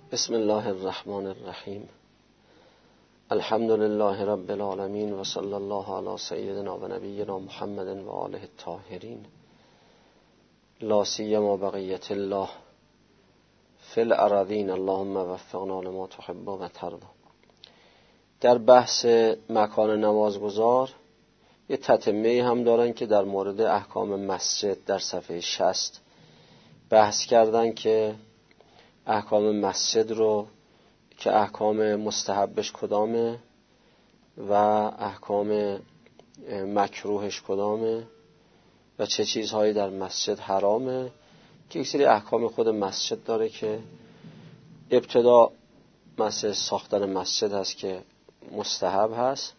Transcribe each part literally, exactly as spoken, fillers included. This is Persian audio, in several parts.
بسم الله الرحمن الرحیم. الحمد لله رب العالمین و صلی الله علی سیدنا و نبینا محمد و آله الطاهرین، لا سیما بقیت الله فی الارضین، اللهم وفقنا لما تحب و ترضی. در بحث مکان نمازگزار یه تتمه هم دارن که در مورد احکام مسجد در صفحه شصت بحث کردن که احکام مسجد رو که احکام مستحبش کدامه و احکام مکروهش کدامه و چه چیزهایی در مسجد حرامه، که یک سری احکام خود مسجد داره که ابتدا مسئله ساختن مسجد هست که مستحب هست،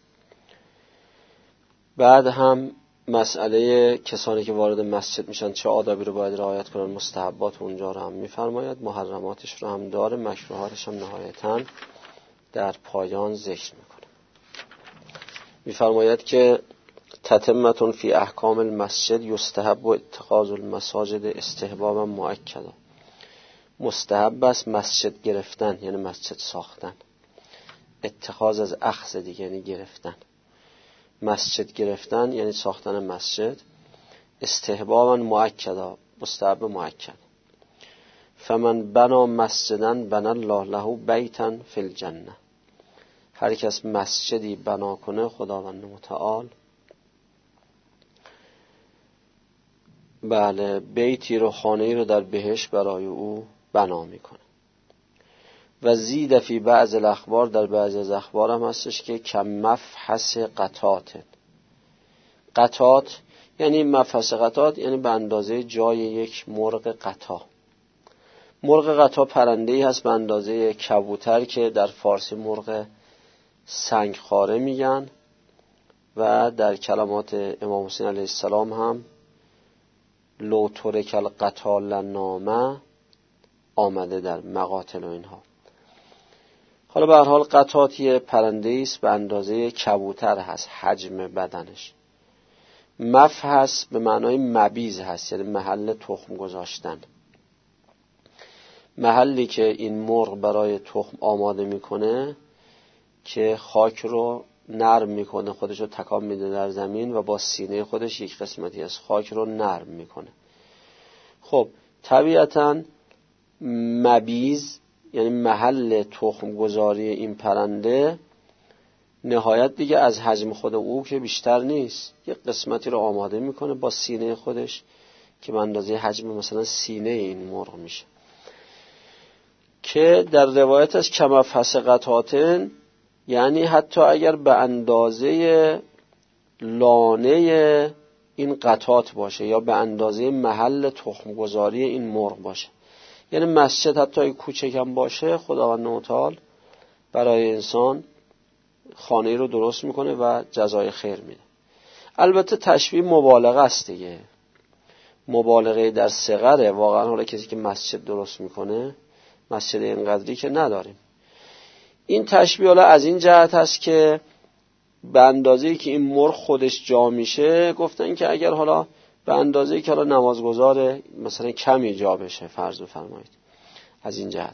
بعد هم مسئله کسانی که وارد مسجد میشن چه آدابی رو باید رعایت کنن، مستحبات اونجا رو هم میفرماید، محرماتش رو هم داره، مکروهاتش هم نهایتاً در پایان ذکر میکنه. میفرماید که تتمتون فی احکام المسجد یستحب و اتخاذ المساجد استحبابا مؤکدا. مستحب است مسجد گرفتن، یعنی مسجد ساختن. اتخاذ از اخذ دیگه، یعنی گرفتن. مسجد گرفتن یعنی ساختن مسجد. استحبابا مؤکدا، مستحب مؤکد. فمن بنا مسجدا بنا الله له بیتا فی الجنه. هر کس مسجدی بنا کنه خداوند متعال بله بیتی رو، خانه‌ای رو در بهشت برای او بنا میکنه. و زید فی بعض الاخبار، در بعضی از اخبار هم هستش که کم مفحص قطات. قطات یعنی مفحص قطات یعنی به اندازه جای یک مرغ قطا. مرغ قطا پرنده‌ای هست به اندازه کبوتر که در فارسی مرغ سنگخواره میگن و در کلمات امام حسین علیه السلام هم لو ترک القطا لنامه آمده در مقاتل و اینها. حالا به هر حال قطات یه پرنده‌ای است به اندازه کبوتر هست، حجم بدنش. مفحص به معنای مبیز هست، یعنی محل تخم گذاشتن، محلی که این مرغ برای تخم آماده میکنه که خاک رو نرم میکنه، خودش رو تکان میده در زمین و با سینه خودش یک قسمتی از خاک رو نرم میکنه. خب طبیعتاً مبیز یعنی محل تخم گذاری این پرنده نهایت دیگه از حجم خود او که بیشتر نیست، یک قسمتی رو آماده میکنه با سینه خودش که به اندازه حجم مثلا سینه این مرغ میشه، که در روایت از کمفحص قطاتن یعنی حتی اگر به اندازه لانه این قطات باشه یا به اندازه محل تخم گذاری این مرغ باشه. یعنی مسجد حتی کوچکم باشه خداوند متعال برای انسان خانه‌ای رو درست میکنه و جزای خیر میده. البته تشبیه مبالغه است دیگه، مبالغه در صغره. واقعا حالا کسی که مسجد درست میکنه مسجد اینقدری که نداریم. این تشبیه حالا از این جهت هست که به اندازه‌ای که این مرغ خودش جا میشه، گفتن که اگر حالا به اندازه‌ای که حالا نمازگزار مثلا کمی جا بشه فرض بفرمایید، از این جهت،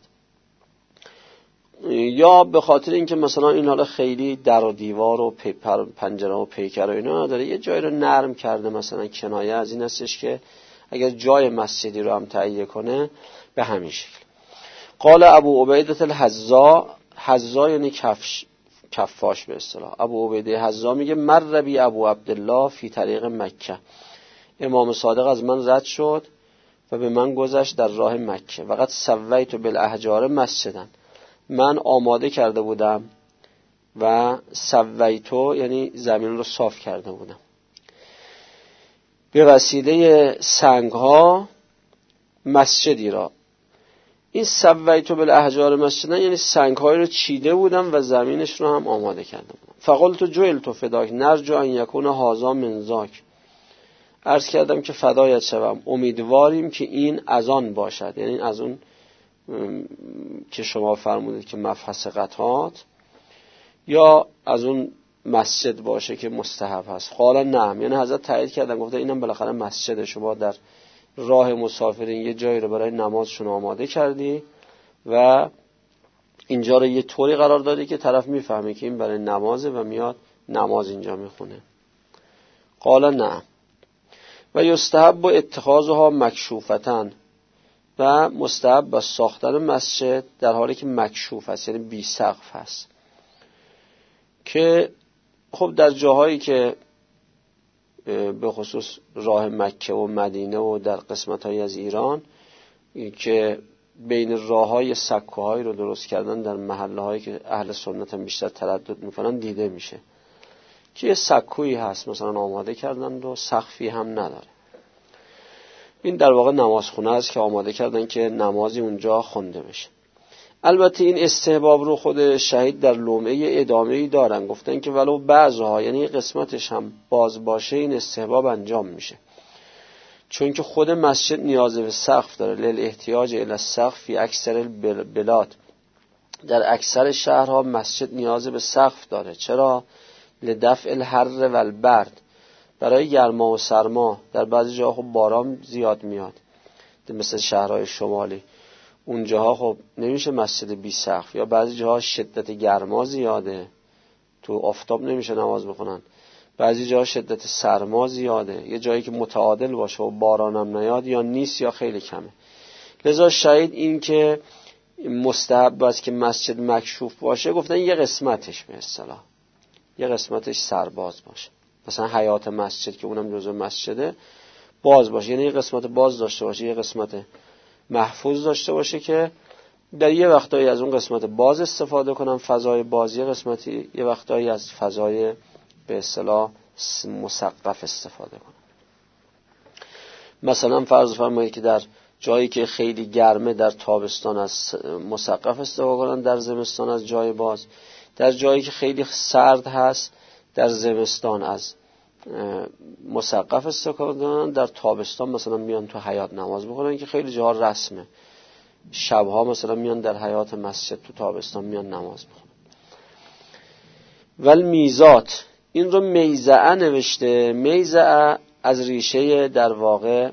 یا به خاطر اینکه مثلا این حالا خیلی در و دیوار و پنجره و پیکر و اینا نداره، یه جایی رو نرم کرده، مثلا کنایه از این هستش که اگر جای مسجدی رو هم تهیه کنه به همین شکل. قال ابو عبیده الحذا، حذا یعنی کفش، کفاش به اصطلاح. ابو عبیده حذا میگه مر بی ابو عبدالله فی طریق مکه. امام صادق از من رد شد و به من گذشت در راه مکه. وقت سویت بالاحجار مسجدن، من آماده کرده بودم و سویتو یعنی زمین رو صاف کرده بودم به وسیله سنگ ها مسجدی را. این سویتو بالاحجار مسجدن یعنی سنگ های رو چیده بودم و زمینش رو هم آماده کرده بودم. فقلت جعلت فداک نرجو ان یکون هذا من ذاک. عرض کردم که فدایت شوم، امیدواریم که این از آن باشد، یعنی از اون که شما فرمودید که مفحص قطات، یا از اون مسجد باشه که مستحب هست. قال نعم، یعنی حضرت تایید کردن، گفته اینم بالاخره مسجد، شما در راه مسافرین یه جایی رو برای نمازشون آماده کردی و اینجا رو یه طوری قرار داده که طرف میفهمه که این برای نمازه و میاد نماز اینجا میخونه. قال نه و یستحب اتخاذها مکشوفتن و مستحب با ساختن مسجد در حالی که مکشوف است، یعنی بی سقف هست، که خب در جاهایی که به خصوص راه مکه و مدینه و در قسمت‌های از ایران که بین راه‌های سکوهایی رو درست کردن در محله‌هایی که اهل سنت هم بیشتر تردد می‌کنن دیده میشه که یه سکویی هست مثلا آماده کردن و سقفی هم نداره. این در واقع نمازخونه است که آماده کردن که نمازی اونجا خونده بشه. البته این استحباب رو خود شهید در لمعه ادامه‌ای دارن، گفتن که ولو بعضها، یعنی قسمتش هم باز باشه، این استحباب انجام میشه، چون که خود مسجد نیاز به سقف داره. لیل احتیاج الی السقف فی اکثر البلاد، در اکثر شهرها مسجد نیاز به سقف داره. چرا؟ لدفع الحر و البرد، برای گرما و سرما. در بعضی جاها خب باران زیاد میاد مثل شهرهای شمالی، اونجاها خب نمیشه مسجد بی سقف، یا بعضی جاها شدت گرما زیاده تو آفتاب نمیشه نماز بخونن، بعضی جاها شدت سرما زیاده، یه جایی که متعادل باشه و بارانم نیاد یا نیست یا خیلی کمه. لذا شهید این که مستحب است که مسجد مکشوف باشه، گفتن یه قسمتش به اصطلاح یه قسمتش سرباز باشه، مثلا حیات مسجد که اونم جزء مسجده باز باشه، یعنی یه قسمت باز داشته باشه، یه قسمت محفوظ داشته باشه که در یه وقتایی از اون قسمت باز استفاده کنن، فضای باز، یه قسمتی یه وقتایی از فضای به اصطلاح مسقف استفاده کنن. مثلا فرض فرمایید که در جایی که خیلی گرمه در تابستان از مسقف استفاده کنن، در زمستان از جای باز. در جایی که خیلی سرد هست در زمستان از مسقف استفاده کنن، در تابستان مثلا میان تو حیاط نماز بخونن که خیلی جاها رسمه، شبها مثلا میان در حیاط مسجد تو تابستان میان نماز بخونن. ول میزات، این رو میزعه نوشته. میزعه از ریشه در واقع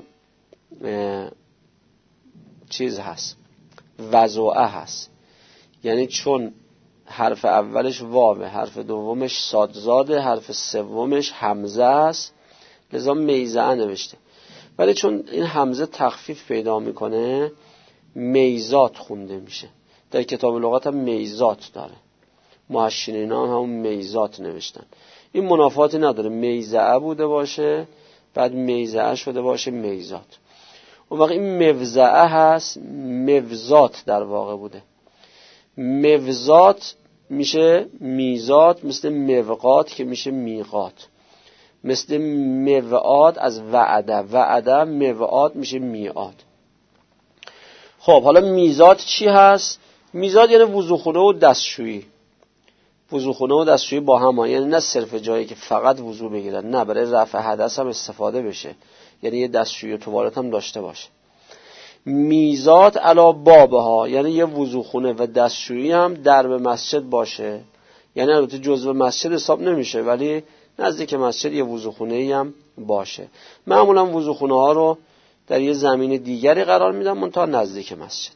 چیز هست، وضوعه هست، یعنی چون حرف اولش واوه، حرف دومش صادزاده، حرف سومش همزه است، لذا میزعه نوشته. ولی چون این همزه تخفیف پیدا میکنه میزات خونده میشه. در کتاب لغات هم میزات داره، محشرین هم همون میزات نوشتن. این منافاتی نداره، میزعه بوده باشه بعد میزعه شده باشه میزات. اون وقت این مفزعه هست، مفزات در واقع بوده. مفزات میشه میزات، مثل موقات که میشه میقات، مثل موعاد از وعده، وعده موعاد میشه میعاد. خب حالا میزات چی هست؟ میزات یعنی وضوخونه و دستشویی. وضوخونه و دستشویی با هم، یعنی نه صرف جایی که فقط وضو بگیرن، نه برای رفع حدث هم استفاده بشه، یعنی یه دستشویی و توالت هم داشته باشه. میزات علی بابها، یعنی یه وضوخونه و دستشویی هم درب مسجد باشه، یعنی البته جزء مسجد حساب نمیشه ولی نزدیک مسجد یه وضوخونه‌ای هم باشه. معمولا وضوخونه ها رو در یه زمین دیگری قرار میدن منتها نزدیک مسجد.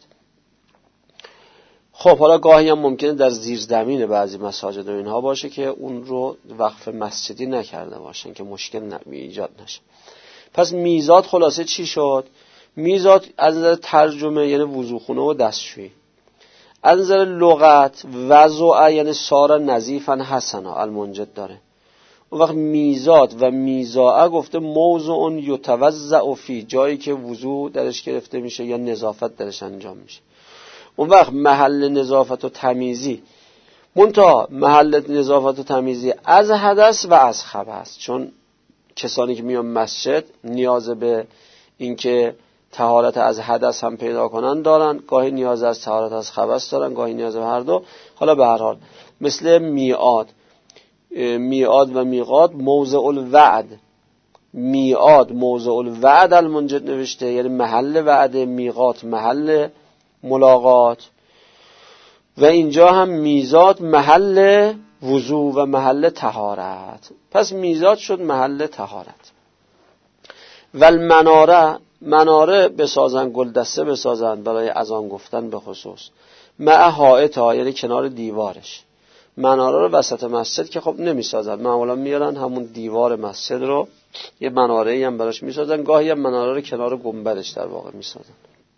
خب حالا گاهی هم ممکنه در زیر زمین بعضی مساجد و اینها باشه که اون رو وقف مسجدی نکرده باشن که مشکل ایجاد نشه. پس میزات خلاصه چی شد؟ میزات از نظر ترجمه یعنی وضوخونه و دستشویی، از نظر لغت وضوعه یعنی سار نظیفا حسنا المنجد داره. اون وقت میزات و میزاعه گفته موضوع یتوضع فی، جایی که وضو درش گرفته میشه یا نظافت درش انجام میشه. اون وقت محل نظافت و تمیزی، منتها محل نظافت و تمیزی از حدث و از خبث، چون کسانی که میان مسجد نیاز به اینکه طهارت از حدث هم پیدا کنن دارن، گاهی نیاز از طهارت از خبث دارن، گاهی نیاز به هر دو. حالا به هر حال مثل میعاد، میعاد و میقات موضع الوعد، میعاد موضع الوعد المنجد نوشته، یعنی محل وعده، میقات محل ملاقات، و اینجا هم میزات محل وضو و محل طهارت. پس میزات شد محل طهارت. و المناره مناره بسازن، گلدسته بسازن برای اذان گفتن به خصوص، مع حائطها یعنی کنار دیوارش. مناره رو وسط مسجد که خب نمیسازن، معمولا میارن همون دیوار مسجد رو یه مناره‌ای هم براش میسازن، گاهی هم مناره رو کنار گنبدش در واقع میسازن.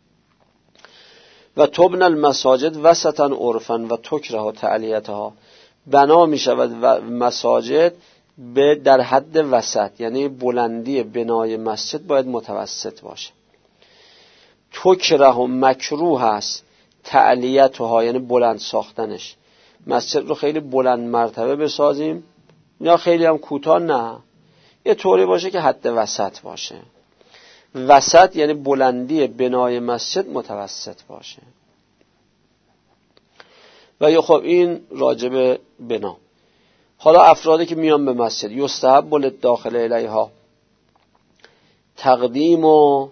و تبن المساجد وسطا عرفا و تکره تعلیتها، بنا میشود و مساجد به در حد وسط، یعنی بلندی بنای مسجد باید متوسط باشه. تکره و مکروه است تعلیتها یعنی بلند ساختنش. مسجد رو خیلی بلند مرتبه بسازیم یا خیلی هم کوتاه، نه، یه طوری باشه که حد وسط باشه. وسط یعنی بلندی بنای مسجد متوسط باشه. و یا خب این راجب بنا. حالا افرادی که میان به مسجد، یستحب للداخل الیها تقدیم و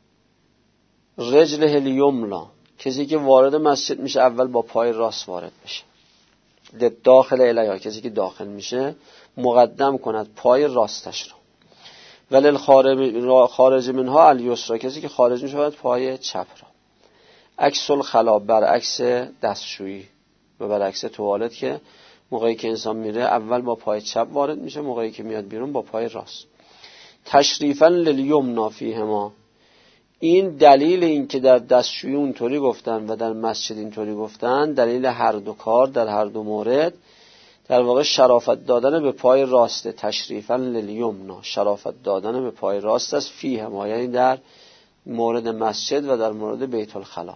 رجله الیمنا، کسی که وارد مسجد میشه اول با پای راست وارد بشه. للداخل الیها کسی که داخل میشه مقدم کند پای راستش رو. ولی خارج منها الیسرا، کسی که خارج میشه باید پای چپ را. عکس الخلا برعکس دستشویی و برعکس توالت که موقعی که انسان میره اول با پای چپ وارد میشه، موقعی که میاد بیرون با پای راست. تشریفا للیمنا فیهما، این دلیل این که در دستشویی اونطوری گفتن و در مسجد اینطوری گفتن، دلیل هر دو کار در هر دو مورد در واقع شرافت دادن به پای راسته. تشریفا للیمنا، شرافت دادن به پای راست است، فیهما یعنی در مورد مسجد و در مورد بیت الخلا.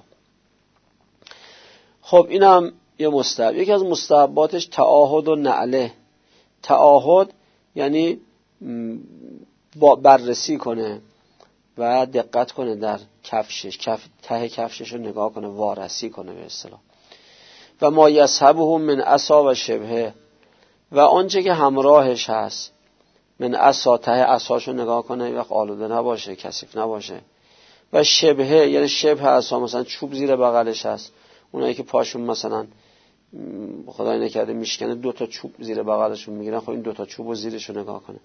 خب اینم یه مستحب. یکی از مستحباتش تعاهد و نعله. تعاهد یعنی بررسی کنه و دقت کنه در کفشش، کف ته کفشش رو نگاه کنه، وارسی کنه به اصطلاح. و ما یصحبه من عصا و شبهه، و آنچه که همراهش هست، من عصا ته عصاشو نگاه کنه، وقت آلوده نباشه، کثیف نباشه. و شبهه یعنی شبه عصا، مثلا چوب زیر بغلش هست، اونایی که پاشون مثلا خدای نکرده میشکنه دو تا چوب زیر بغلشون میگیرن، خب این دو تا چوبو زیرشو نگاه کنه.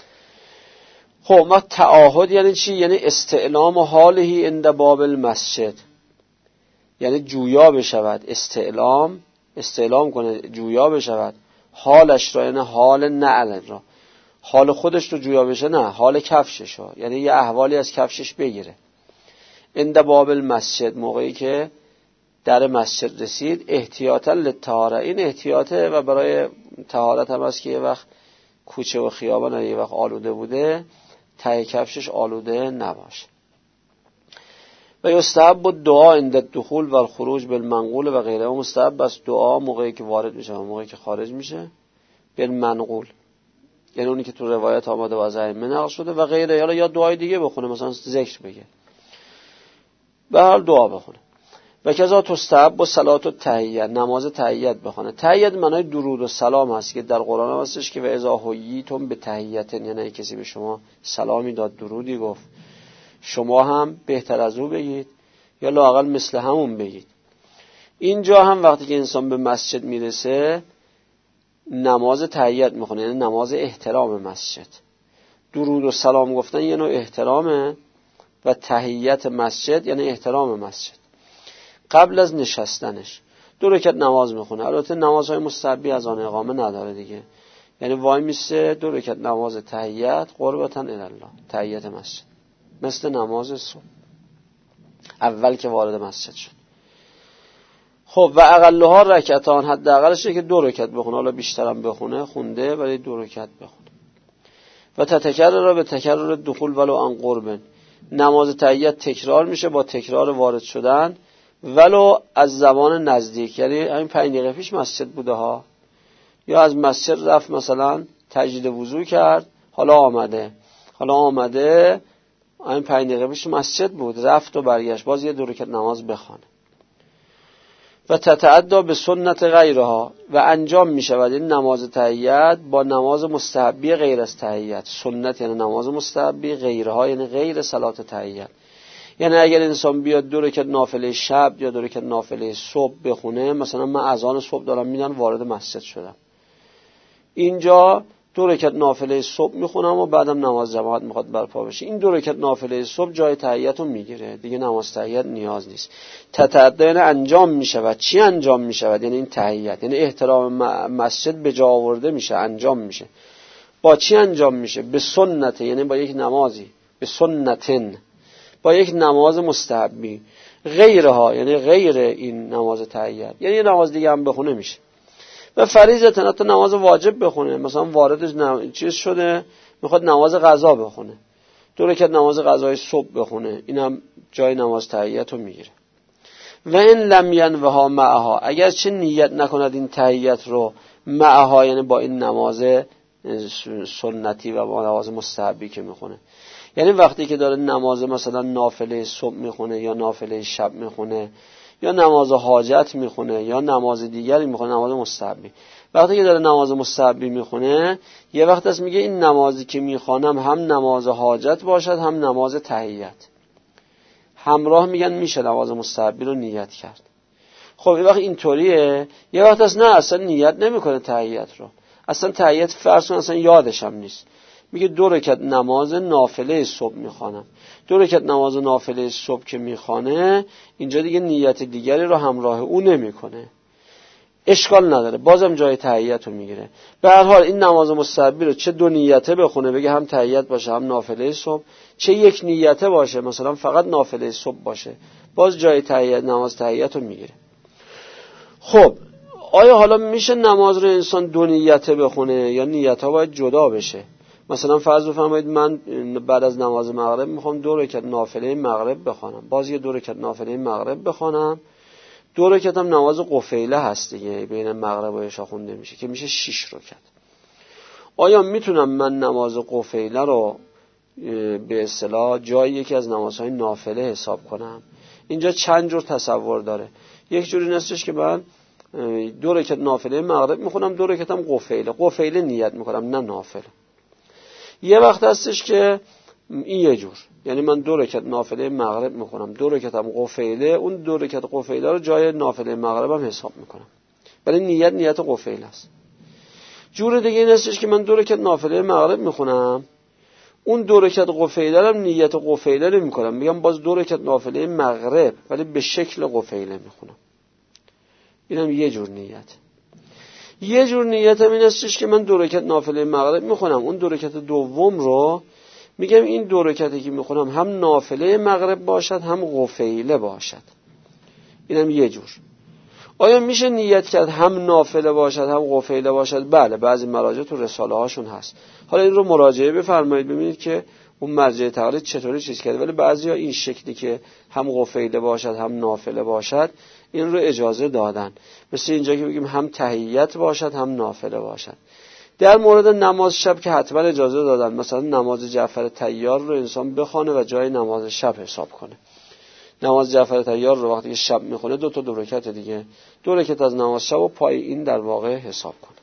خب ما تعاهد یعنی چی؟ یعنی استعلام حالهی عند باب المسجد، یعنی جویا بشود، استعلام استعلام کنه، جویا بشود حالش را، یعنی حال نعل را، حال خودش رو جویا بشه، نه حال کفشش رو، یعنی یه احوالی از کفشش بگیره. عند باب المسجد، موقعی که در مسجد رسید، احتیاطا للطهاره، این احتیاطه و برای طهارت هم است که یه وقت کوچه و خیابان یه وقت آلوده بوده، ته کفشش آلوده نباشه. و یستحب الدعاء عند الدخول و الخروج بالمنقول و غیره، و مستحب است دعا موقعی که وارد میشه و موقعی که خارج میشه بالمنقول، یعنی اونی که تو روایت آمده و از ائمه نقل شده و غیره، یا یا دعای دیگه بخونه، مثلا ذکر بگه، به هر دعا بخونه. و کذا تستحب صلات التحیه، نماز تحیت بخونه. تحیت معنای درود و سلام هست که در قرآن هم هستش که و اذا حییتم بتحیة، یعنی کسی به شما سلامی داد، درودی گفت، شما هم بهتر از او بگید یا لااقل مثل همون بگید. اینجا هم وقتی که انسان به مسجد میرسه نماز تحیت میخونه، یعنی نماز احترام مسجد. درود و سلام گفتن یه نوع احترامه و تحیت مسجد یعنی احترام مسجد. قبل از نشستنش دو رکعت نماز میخونه. البته نمازهای مستحبی از آن اقامه نداره دیگه، یعنی وای میسته دو رکعت نماز تحیت قربتا الله، تحیت مسجد، مثل نماز صبح اول که وارد مسجد شد. خب و اقلها رکعتان، حداقلشه که دو رکعت بخونه، حالا بیشترم بخونه خونده ولی دو رکعت بخونه. و تتکرر به تکرر دخول ولو عن قرب، نماز تحیت تکرار میشه با تکرار وارد شدن ولو از زمان نزدیک، یعنی همین پنج دقیقه پیش مسجد بوده ها، یا از مسجد رفت مثلا تجدید وضو کرد، حالا آمده حالا آمده همین پنج دقیقه پیش مسجد بود، رفت و برگشت، باز یه دو رکعت نماز بخوانه. و تتعدی به سنت غیرها، و انجام می شود این نماز تحیت با نماز مستحبی غیر از تحیت. سنت یعنی نماز مستحبی، غیرها یعنی غیر صلات تحیت. یعنی اگر انسان بیاد دو رکعت نافله شب یا دو رکعت نافله صبح بخونه، مثلا من اذان صبح دارم میدن وارد مسجد شدم، اینجا دو رکعت نافله صبح میخونم و بعدم نماز جماعت میخواد برپا بشه، این دو رکعت نافله صبح جای تحیت رو میگیره، دیگه نماز تحیت نیاز نیست. تتعدی یعنی انجام میشود. چی انجام میشود؟ یعنی این تحیت، یعنی احترام مسجد به جا آورده میشه، انجام میشه. با چی انجام میشه؟ به سنت، یعنی با یک نمازی، به سنتن، با یک نماز مستحبی. غیرها یعنی غیر این نماز تحیت، یعنی نماز دیگه هم بخونه میشه. و فریضه حتی نماز واجب بخونه، مثلا وارد نم... چیز شده میخواد نماز قضا بخونه، دو رکعت نماز قضای صبح بخونه، اینم جای نماز تحیت رو میگیره. و این لم ینوها معها، اگر چه نیت نکند این تحیت رو معها، یعنی با این نماز سنتی و با نماز مستحبی که میخونه، یعنی وقتی که داره نماز مثلا نافله صبح میخونه یا نافله شب میخونه یا نماز حاجت میخونه یا نماز دیگری میخونه، نماز مستحبی، وقتی که داره نماز مستحبی میخونه، یه وقت است میگه این نمازی که میخوانم هم نماز حاجت باشد هم نماز تحیت، همراه میگن میشه نماز مستحبی رو نیت کرد. خب این وقت اینطوریه. یه وقت است نه اصلا نیت نمیکنه تحیت رو، اصلا تحیت فرض کن اصلا یادش هم نیست، میگه دو رکعت نماز نافله صبح میخوانم. دو رکعت نماز نافله صبح که میخوانه، اینجا دیگه نیت دیگری رو همراه او نمیکنه، اشکال نداره، بازم جای تحیت رو میگیره. به هر حال این نماز مستحبی رو چه دو نیته بخونه، بگه هم تحیت باشه هم نافله صبح، چه یک نیته باشه مثلا فقط نافله صبح باشه، باز جای تحیت، نماز تحیت رو میگیره. خب آیا حالا میشه نماز رو انسان دو نیته بخونه یا نیت ها باید جدا بشه؟ مثلا فرض بفرمایید من بعد از نماز مغرب میخوام دو رکعت نافله مغرب بخوانم، باز یه دو رکعت نافله مغرب بخوانم، دو رکعت هم نماز قفیله هست دیگه، بین مغرب و عشا خونده میشه که میشه شش رکعت. آیا میتونم من نماز قفیله رو به اصطلاح جای یکی از نمازهای نافله حساب کنم؟ اینجا چند جور تصور داره. یک جوری هستش که من دو رکعت نافله مغرب میخونم، دو رکعت هم قفیله، قفیله نیت میکنم نه نافله. یه وقت هستش که این یه جور، یعنی من دو رکعت نافله مغرب میخونم، دو رکعت هم قفیله، اون دو رکعت قفیله رو جای نافله مغرب هم حساب میکنم، ولی نیت نیت قفیله است. جور دیگه این هستش که من دو رکعت نافله مغرب میخونم، اون دو رکعت قفیله رو نیت قفیله رو میکنم، میگم باز دو رکعت نافله مغرب ولی به شکل قفیله میخونم. اینم یه جور نیت. یه جور نیت هم این هستش که من دو رکعت نافله مغرب میخونم، اون دو رکعت دوم رو میگم این دو رکعتی که میخونم هم نافله مغرب باشد هم قفیله باشد. اینم یه جور. آیا میشه نیت کرد هم نافله باشد هم قفیله باشد؟ بله، بعضی مراجع تو رساله هاشون هست. حالا این رو مراجعه بفرمایید ببینید که اون مرجع تقلید چطوری چیز کرده، ولی بعضیا این شکلی که هم قفیله باشد هم نافله باشد این رو اجازه دادن، مثل اینجا که بگیم هم تحیت باشد هم نافله باشد. در مورد نماز شب که حتما اجازه دادن، مثلا نماز جعفر طیار رو انسان بخونه و جای نماز شب حساب کنه. نماز جعفر طیار رو وقتی که شب میخونه دو تا دو رکعت دیگه، دو رکعت از نماز شب و پای این در واقع حساب کنه.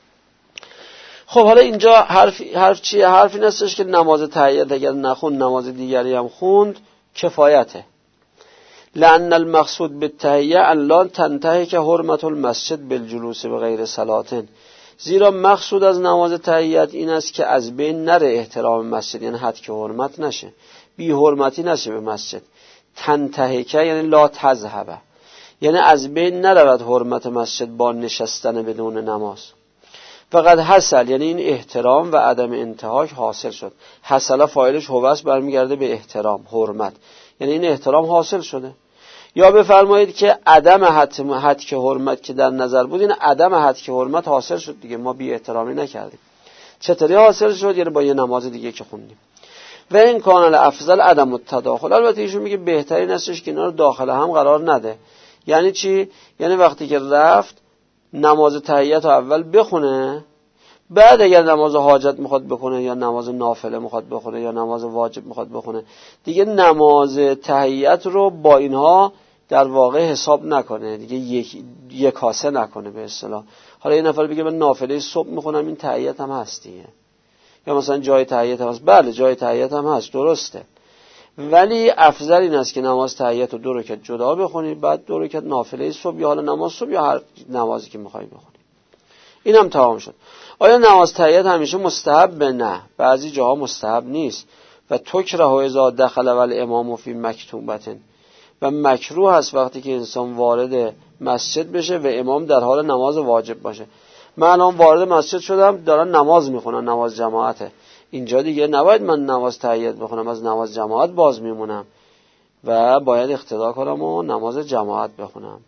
خب حالا اینجا حرف حرف چیه؟ حرف این هستش که نماز تحیت اگر نخون نماز دیگری هم خوند کفایته. لأن المقصود بالتحیه ان لا تنتهک حرمت المسجد بالجلوس بغیر صلاة، زیرا مقصود از نماز تحیت این است که از بین نره احترام مسجد، یعنی حد که حرمت نشه، بی حرمتی نشه به مسجد. تنتهکه یعنی لا تذهبه، یعنی از بین نرود حرمت مسجد با نشستن بدون نماز. فقط حصل یعنی این احترام و عدم انتهاک حاصل شد. حصل فاعلش هوس برمیگرده به احترام، حرمت، یعنی این احترام حاصل شده. یا بفرمایید که عدم حد که حرمت که در نظر بود، این عدم حد که حرمت حاصل شد دیگه، ما بی احترامی نکردیم. چطوری حاصل شد؟ یعنی با یه نماز دیگه که خوندیم. و این کانال افضل عدم التداخل، البته ایشون میگه بهترین استش که اینا رو داخل هم قرار نده. یعنی چی؟ یعنی وقتی که رفت نماز تحیت رو اول بخونه، بعد اگر نماز حاجت میخواد بخونه یا نماز نافله میخواد بخونه یا نماز واجب میخواد بخونه، دیگه نماز تحیت رو با اینها در واقع حساب نکنه دیگه، یک یک کاسه نکنه به اصطلاح. حالا یه نفر بگه من نافله صبح میخونم، این تحیت هم هست دیگه، یا مثلا جای تحیت هم هست. بله جای تحیت هم هست، درسته، ولی افضل این است که نماز تحیت رو دو رکعت جدا بخونی، بعد دو رکعت نافله صبح یا حالا نماز صبح یا هر نمازی که میخوای بخونی. اینم تمام شد. آیا نماز تحیت همیشه مستحب؟ نه، بعضی جاها مستحب نیست. و تکره اذا دخل والامام فی مکتوبة، و مکروه است وقتی که انسان وارد مسجد بشه و امام در حال نماز واجب باشه. من الان وارد مسجد شدم، دارن نماز میخونن، نماز جماعته، اینجا دیگه نباید من نماز تحیت بخونم، از نماز جماعت باز میمونم و باید اقتدا کنم و نماز جماعت بخونم.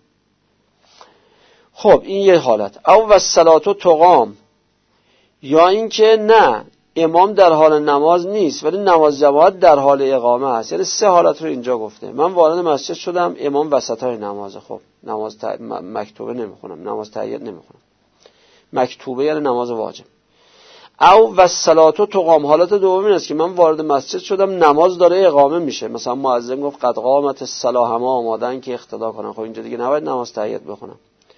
خب این یه حالت. او و الصلاه تقام، یا اینکه نه امام در حال نماز نیست ولی نماز جماعت در حال اقامه است. یعنی سه حالت رو اینجا گفته. من وارد مسجد شدم، امام وسطای نمازه، خب نماز ت... مکتوبه نمیخونم، نماز تحیت نمیخونم. مکتوبه یعنی نماز واجب. او و الصلاه تقام، حالت دوم این است که من وارد مسجد شدم، نماز داره اقامه میشه، مثلا مؤذن گفت قد قامت الصلاه، همه آمادن که اقتدا کنن، خب اینجا دیگه نباید نماز تحیت بخونم.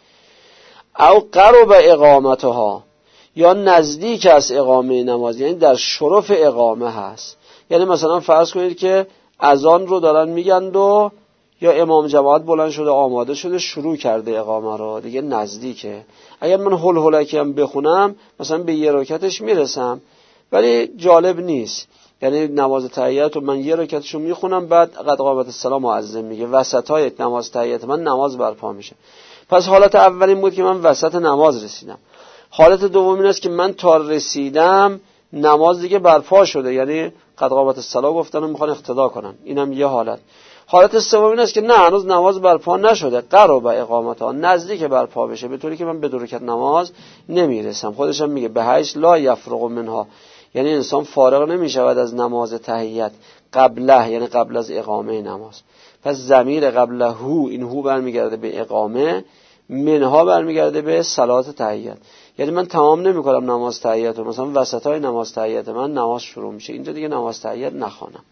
او قرب اقامتها، یا نزدیک از اقامه نماز، یعنی در شرف اقامه هست. یعنی مثلا فرض کنید که اذان رو دارن میگن و یا امام جماعت بلند شده آماده شده شروع کرده اقامه رو، دیگه نزدیکه. اگر من هول هولکی هم بخونم مثلا به یه رکعتش میرسم ولی جالب نیست. یعنی نماز تحیت رو من یه رکعتشو میخونم، بعد قد قامت الصلاه مؤذن میگه، وسطای نماز تحیت من نماز برپا میشه. پس حالت اول این بود که من وسط نماز رسیدم. حالت دوم این است که من تا رسیدم نماز دیگه برپا شده، یعنی قد قامت الصلاه گفتن و میخوان اقتدا کنن، اینم یه حالت. حالت سوم این است که نه هنوز نماز برپا نشده، قرب اقامتها، نزدیک برپا بشه، به طوری که من به دو رکعت نماز نمیرسم. خودش هم میگه به حیث لا یفرغ منها، یعنی انسان فارغ نمیشود از نماز تحیت قبله، یعنی قبل از اقامه نماز. پس ضمیر قبله هو، این هو برمیگرده به اقامه، منها برمیگرده به صلات تحیت. یعنی من تمام نمی کنم نماز تحیت رو، مثلا وسطای نماز تحیت من نماز شروع میشه، اینجا دیگه نماز تحیت نخوانم.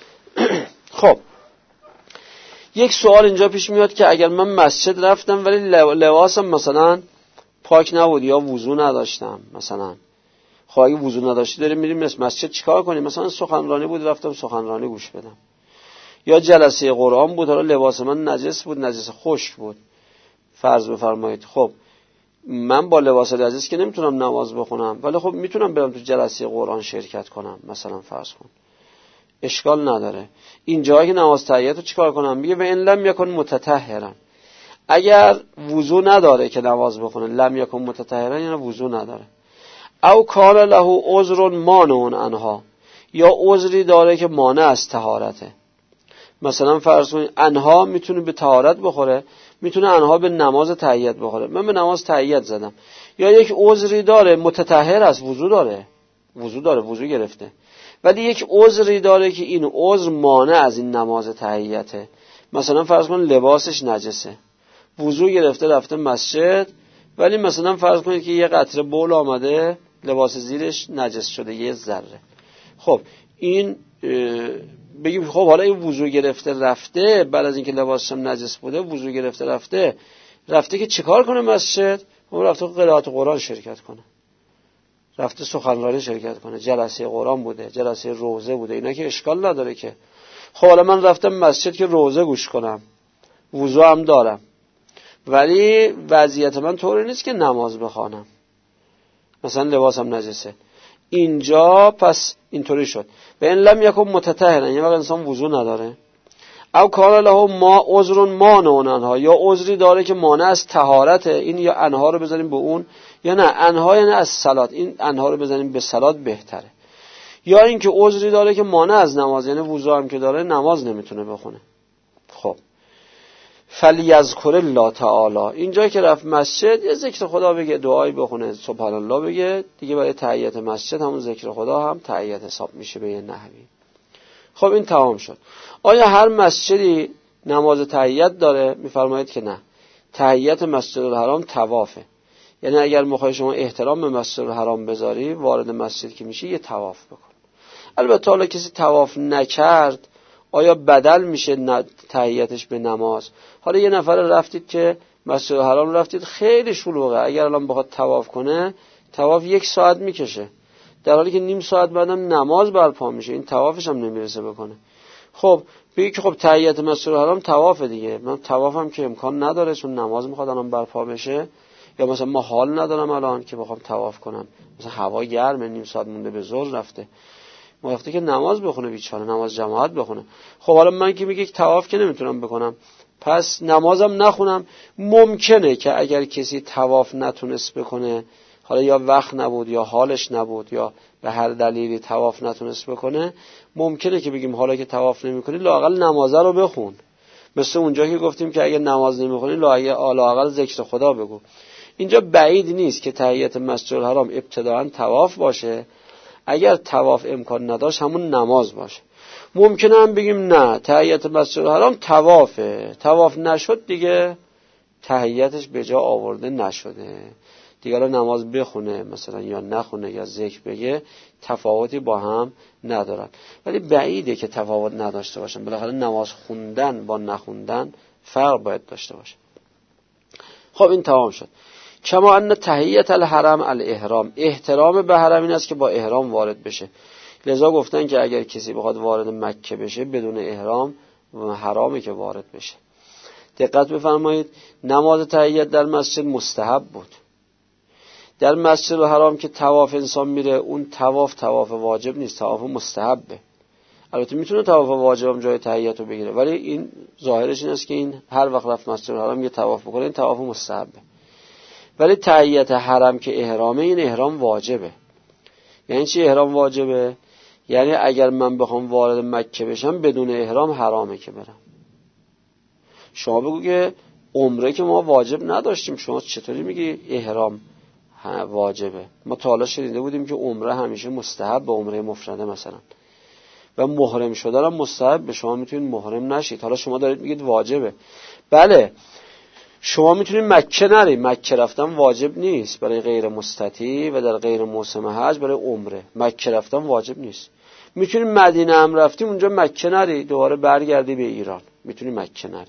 خب یک سوال اینجا پیش میاد که اگر من مسجد رفتم ولی لباسم مثلا پاک نبود یا وضو نداشتم، مثلا خب اگه وضو نداشتی داریم میریم مسجد چیکار کنیم؟ مثلا سخنرانی بود رفتم سخنرانی گوش بدم، یا جلسه قرآن بود، حالا لباس من نجس بود، نجس خشک بود فرض بفرمایید. خب من با لباس نجس که نمیتونم نماز بخونم، ولی خب میتونم برم تو جلسه قرآن شرکت کنم، مثلا فرض کن، اشکال نداره. این جایی که نماز تحیت رو چیکار کنم؟ میگه و ان لم یکن متطهرا، اگر وضو نداره که نماز بخونه، لم یکن متطهرا یعنی وضو نداره. او کان له عذر مانع عنها، یا عذری داره که مانع از طهارته. مثلا فرض کنید انها میتونه به طهارت بخوره، میتونه انها به نماز تحیت بخوره، من به نماز تحیت زدم. یا یک عذری داره متطهر است، وضو داره، وضو داره، وضو گرفته، ولی یک عذری داره که این عذر مانع از این نماز تحیته. مثلا فرض کن لباسش نجسه، وضو گرفته رفته مسجد، ولی مثلا فرض کنید که یه قطره بول آمده لباس زیرش نجس شده یه ذره. خب این بگیم خب حالا این وضو گرفته رفته، بعد از اینکه لباسش هم نجس بوده وضو گرفته رفته رفته که چیکار کنه مسجد؟ اون رفته قرائت قرآن شرکت کنه، رفته سخنرانی شرکت کنه، جلسه قرآن بوده، جلسه روزه بوده، اینا که اشکال نداره که. خب حالا من رفتم مسجد که روزه گوش کنم، وضو هم دارم، ولی وضعیت من طوری نیست که نماز بخوانم، مثلا لباسم نجسه. اینجا پس اینطوری شد به ان لم یکن متطهرا، یعنی وقت انسان وضو نداره. او کان له ما عذر مانع عنها، یا عذری داره که مانع از طهارته. این یا انها رو بزنیم به اون، یا نه انها یعنی از صلات، این انها رو بزنیم به صلات بهتره. یا اینکه عذری داره که مانع از نماز، یعنی وضو هم که داره نماز نمیتونه بخونه. خب فلیذکر الله تعالی، اینجا که رفت مسجد یه ذکر خدا بگه، دعایی بخونه، سبحان الله بگه، دیگه برای تحیت مسجد همون ذکر خدا هم تحیت حساب میشه به یه نحوی. خب این تمام شد. آیا هر مسجدی نماز تحیت داره؟ میفرمایید که نه، تحیت مسجد الحرام طوافه. یعنی اگر میخوای شما احترام به مسجد الحرام بذاری، وارد مسجد که میشی یه طواف بکن. البته حالا کسی طواف نکرد آیا بدل میشه تحیتش به نماز؟ حالا یه نفر رفتید که مسجد الحرام رفتید خیلی شلوغه، اگر الان بخواد طواف کنه طواف یک ساعت میکشه، در حالی که نیم ساعت بعدم نماز برپا میشه، این طوافش هم نمیرسه بکنه. خب بگی که خب تحیت مسجد الحرام طوافه دیگه، من طوافم که امکان نداره چون نماز میخواد الان برپا بشه، یا مثلا ما حال ندارم الان که بخوام طواف کنم، مثلا هوا گرمه، نیم ساعت مونده به ظهر رفته، ما وقتی که نماز بخونه بیچاره، نماز جماعت بخونه. خب حالا من که میگه طواف که نمیتونم بکنم، پس نمازم نخونم. ممکنه که اگر کسی طواف نتونست بکنه، حالا یا وقت نبود یا حالش نبود یا به هر دلیلی طواف نتونست بکنه، ممکنه که بگیم حالا که طواف نمی‌کنی لااقل نمازه رو بخون. مثل اونجا که گفتیم که اگر نماز نمی‌خونی لااقل ذکر خدا بگو. اینجا بعید نیست که تحیت مسجد الحرام ابتداءً طواف باشه، اگر طواف امکان نداشت همون نماز باشه. ممکنه هم بگیم نه تحیت مسجد الحرام طوافه، طواف نشد دیگه تحیتش به جا آورده نشده دیگه، نماز بخونه مثلا یا نخونه یا ذکر بگه تفاوتی با هم ندارن. ولی بعیده که تفاوت نداشته باشن، بالاخره نماز خوندن با نخوندن فرق باید داشته باشه. خب این تمام شد. کما ان تحیت الحرم الاحرام، احترام به حرم این است که با احرام وارد بشه. لذا گفتن که اگر کسی بخواد وارد مکه بشه بدون احرام حرامه که وارد بشه. دقت بفرمایید، نماز تحیت در مسجد مستحب بود. در مسجد الحرام که طواف انسان میره، اون طواف طواف واجب نیست، طواف مستحبه. البته میتونه طواف واجب هم جای تحیت رو بگیره، ولی این ظاهرش این است که این هر وقت رفت مسجد الحرام یه طواف بکنه این طواف مستحبه. ولی تحیت حرم که احرامه، این احرام واجبه. یعنی چی احرام واجبه؟ یعنی اگر من بخوام وارد مکه بشم بدون احرام حرامه که برم. شما بگو که عمره که ما واجب نداشتیم، شما چطوری میگی احرام واجبه؟ ما تا حالا شنیده بودیم که عمره همیشه مستحب به عمره مفرده مثلا، و محرم شدن هم مستحب به، شما میتونید محرم نشید. حالا شما دارید میگید واجبه. بله شما میتونید مکه نری، مکه رفتن واجب نیست برای غیر مستطیع و در غیر موسم حج. برای عمره مکه رفتن واجب نیست. میتونید مدینه هم رفتی اونجا مکه نری، دوباره برگردی به ایران، میتونی مکه نری،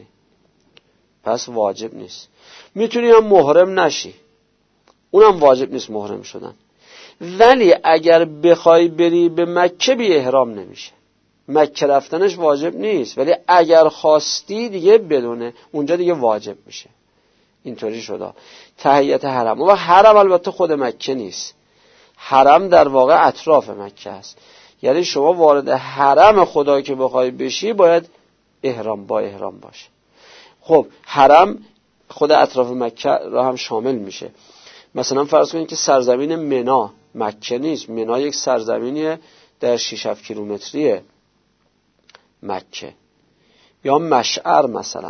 پس واجب نیست. میتونی هم محرم نشی، اونم واجب نیست محرم شدن. ولی اگر بخوای بری به مکه بی احرام نمیشه، مکه رفتنش واجب نیست، ولی اگر خواستی دیگه بدونه اونجا دیگه واجب میشه. اینطوری شده تحیت حرم. و حرم البته خود مکه نیست، حرم در واقع اطراف مکه است. یعنی شما وارد حرم خدا که بخوای بشی باید احرام با احرام باشه. خب حرم خود اطراف مکه را هم شامل میشه. مثلا فرض کنید که سرزمین منا مکه نیست، منا یک سرزمینیه در شش هفت کیلومتریه مکه. یا مشعر، مثلا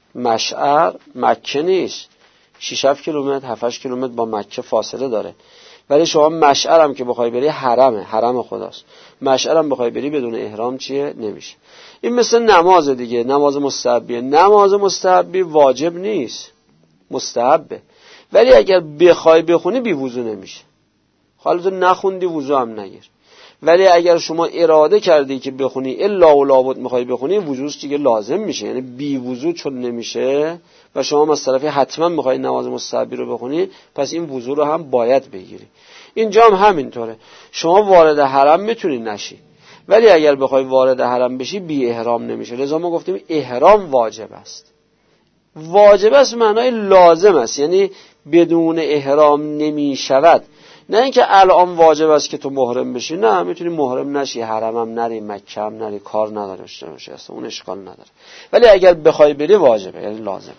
مشعر مکه نیست، شش هفت کیلومتر هفت هشت کیلومتر با مکه فاصله داره. ولی شما مشعر هم که بخوای بری حرمه، حرم خداست، مشعر هم بخوای بری بدون احرام چیه نمیشه. این مثل نماز دیگه، نماز مستحبیه. نماز مستحبی واجب نیست، مستحبه، ولی اگر بخوای بخونی بی وضو نمیشه. حالا تو نخوندی وضو هم نگیر، ولی اگر شما اراده کردی که بخونی الا و لابد میخوای بخونی، وضوش دیگه لازم میشه. یعنی بی وضو چون نمیشه و شما از طرفی حتما میخوای نماز مستحبی رو بخونی، پس این وضو رو هم باید بگیری. اینجا هم همینطوره، شما وارد حرم میتونی نشی، ولی اگر بخوای وارد حرم بشی بی احرام نمیشه. لذا ما گفتیم احرام واجب است. واجب است معنای لازم است، یعنی بدون احرام نمیشود. نه اینکه الان واجب است که تو محرم بشی، نه، میتونی محرم نشی، حرم هم نری، مکه هم نری، کار نداره باشه، اصلا اون اشکال نداره. ولی اگر بخوای بری واجبه، یعنی لازم.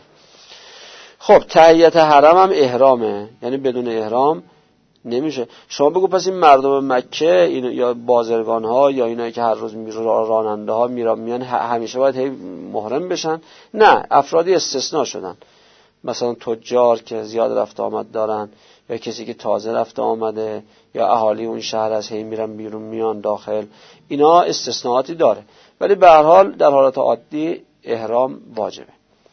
خب تحیت حرم هم احرامه، یعنی بدون احرام نمیشه. شما بگو پس این مردم مکه این یا بازرگان ها یا اینایی که هر روز میرن راننده ها میرن میان همیشه باید هی محرم بشن؟ نه، افرادی استثناء شدن، مثلا تجار که زیاد رفت آمد دارن، یا کسی که تازه رفت آمده، یا اهالی اون شهر از هی میرن بیرون میان داخل، اینا استثناءاتی داره. ولی به هر حال در حالت عادی احرام واجبه.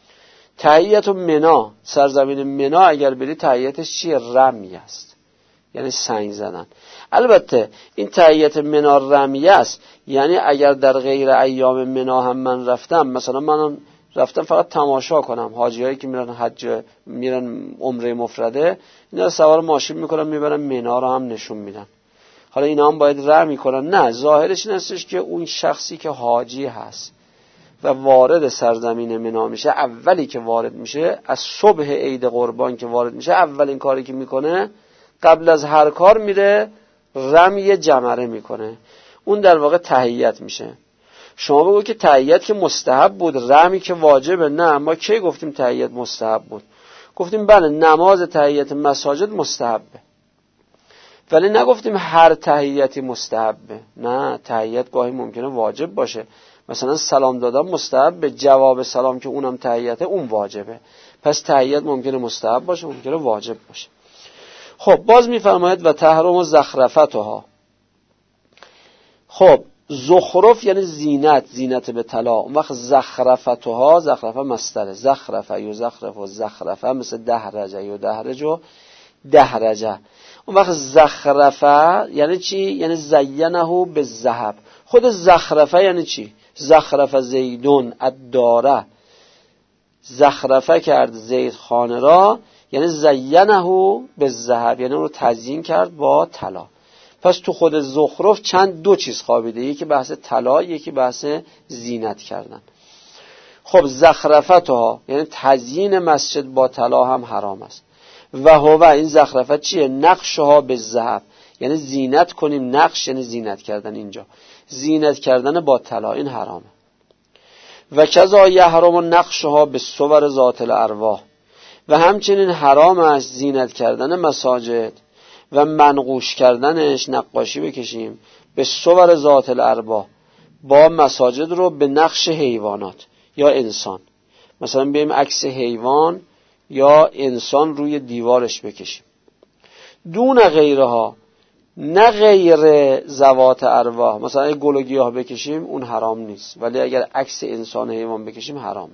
تحیت منا، سرزمین منا اگر بری تحیتش چیه؟ رمی است، یعنی سنگ زدن. البته این تحیت منا رمیه است، یعنی اگر در غیر ایام منا هم من رفتم، مثلا من رفتم فقط تماشا کنم، حاجی هایی که میرن حج میرن عمره مفرده، اینا رو سوار ماشین میکنن میبرن منا رو هم نشون میدن، حالا اینا هم باید رمی کنن؟ نه، ظاهرش این هستش که اون شخصی که حاجی هست و وارد سرزمین منا میشه، اولی که وارد میشه از صبح عید قربان که وارد میشه، اولین کاری که میکنه قبل از هر کار میره رمی جمره میکنه. اون در واقع تحیت میشه. شما بگو که تحیت که مستحب بود، رمی که واجبه. نه، ما کی گفتیم تحیت مستحب بود؟ گفتیم بله نماز تحیت مساجد مستحبه، ولی نگفتیم هر تحیتی مستحبه. نه، تحیت گاهی ممکنه واجب باشه، مثلا سلام دادن مستحبه، جواب سلام که اونم تحیته اون واجبه. پس تحیت ممکنه مستحب باشه، ممکنه واجب باشه. خب باز میفرماید و تحرم و زخرفتها. خب زخرف یعنی زینت، زینت به طلا. اون وقت زخرفتها، زخرفه مصدره، زخرفه یا زخرف و زخرفه مثل دهرجه یا دهرج و دهرجه. اون وقت زخرفه یعنی چی؟ یعنی زینه به ذهب. خود زخرفه یعنی چی؟ زخرفه زیدون الداره، زخرفه کرد زید خانه را، یعنی زینه به ذهب، یعنی اون رو تزیین کرد با طلا. پس تو خود زخرف چند دو چیز خوابیده، یکی بحث طلا، یکی بحث زینت کردن. خب زخرفتها یعنی تزیین مسجد با طلا هم حرام است. و هو این زخرفت چیه؟ نقشها به ذهب، یعنی زینت کنیم، نقش یعنی زینت کردن، اینجا زینت کردن با طلا، این حرامه. و کذا یحرم نقشها به صور ذات الارواح، و همچنین حرام است زینت کردن مساجد و منقوش کردنش، نقاشی بکشیم به صور ذات الارواح، با مساجد رو به نقش حیوانات یا انسان، مثلا بیایم عکس حیوان یا انسان روی دیوارش بکشیم. دون غیرها، نه غیر ذوات ارواح، مثلا اگه گل و گیاه بکشیم اون حرام نیست، ولی اگر عکس انسان حیوان بکشیم حرامه.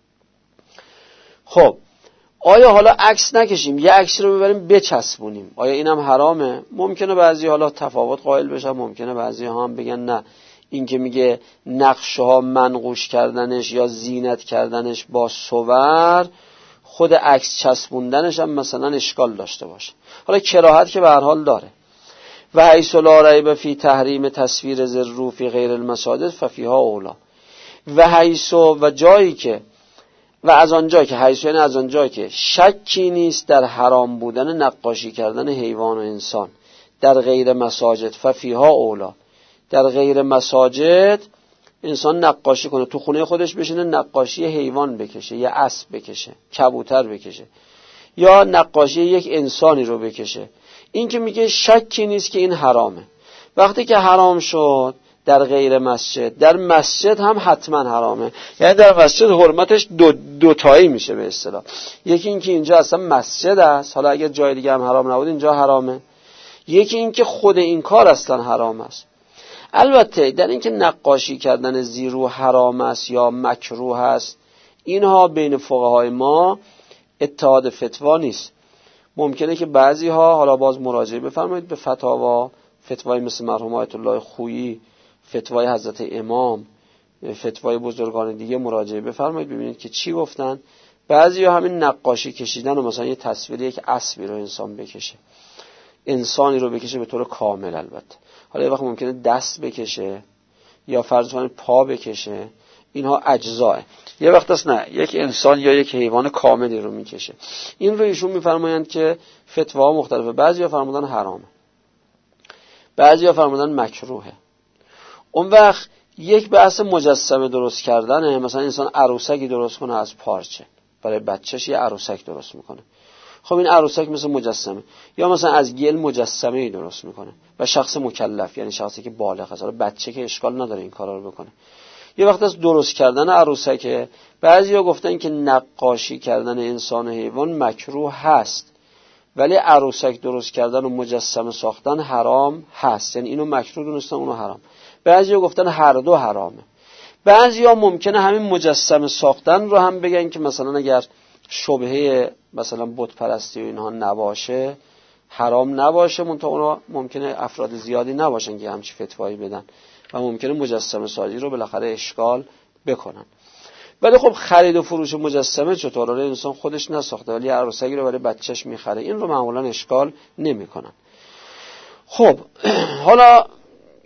خب آیا حالا عکس نکشیم، یه عکس رو ببریم بچسبونیم، آیا اینم حرامه؟ ممکنه بعضی حالا تفاوت قائل بشن، ممکنه بعضی ها هم بگن نه، این که میگه نقشها منقوش کردنش یا زینت کردنش با صور، خود عکس چسبوندنش هم مثلا اشکال داشته باشه. حالا کراهت که به هر حال داره. و حیث لا ریب فی تحریم تصویر ذرو فی غیر المساجد ففیها اولا. و حیث و جایی که و از آنجا که حیث یعنی از آنجا که شکی نیست در حرام بودن نقاشی کردن حیوان و انسان در غیر مساجد ففیها اولا. در غیر مساجد انسان نقاشی کنه، تو خونه خودش بشینه نقاشی حیوان بکشه، یا اسب بکشه، کبوتر بکشه، یا نقاشی یک انسانی رو بکشه، این که میگه شکی نیست که این حرامه. وقتی که حرام شد در غیر مسجد، در مسجد هم حتما حرامه. یعنی در مسجد حرمتش دو دوتایی میشه به اصطلاح. یکی این که اینجا اصلا مسجد است، حالا اگر جای دیگه هم حرام نبود اینجا حرامه. یکی این که خود این کار اصلا حرام است. البته در این که نقاشی کردن زیرو حرام است یا مکروه است، اینها بین فقهای ما اتحاد فتوا نیست. ممکنه که بعضی ها، حالا باز مراجعه بفرمایید به فتاوا، فتوای مثل مرحوم آیت الله خویی، فتوای حضرت امام، فتوای بزرگان دیگه مراجعه بفرمایید ببینید که چی گفتن. بعضی ها همین نقاشی کشیدن و مثلا یه تصویر یک اسبی رو انسان بکشه، انسانی رو بکشه به طور کامل. البته حالا یه وقت ممکنه دست بکشه یا فرض کنید پا بکشه، اینها اجزاه. یه وقت است نه، یک انسان یا یک حیوان کاملی رو میکشه. این رو ایشون میفرمایند که فتوا مختلفه، بعضیا فرمودن حرامه، بعضیا فرمودن مکروهه. اون وقت یک بحث مجسمه درست کردنه، مثلا انسان عروسکی درست کنه از پارچه، برای بچهش یه عروسک درست میکنه. خب این عروسک مثل مجسمه، یا مثلا از گل مجسمه ای درست میکنه و شخص مکلف یعنی شخصی که بالغ است، بچه که اشکال نداره این کارا رو بکنه. یه وقت از درست کردن عروسک، بعضیا گفتن که نقاشی کردن انسان و حیوان مکروه هست، ولی عروسک درست کردن و مجسمه ساختن حرام هست، یعنی اینو مکروه دونستن اونو حرام. بعضیا گفتن هر دو حرامه. بعضیا ممکنه همین مجسمه ساختن رو هم بگن که مثلا اگر شبهه مثلا بت پرستی و اینها نباشه حرام نباشه، منتها اونا ممکنه افراد زیادی نباشن که همچی فتوایی بدن و ممکنه مجسمه سازی رو بالاخره اشکال بکنن. ولی خب خرید و فروش مجسمه چطور؟ حالا انسان خودش نساخته ولی عروسکی رو برای بچهش میخره، این رو معمولا اشکال نمیکنن. خب حالا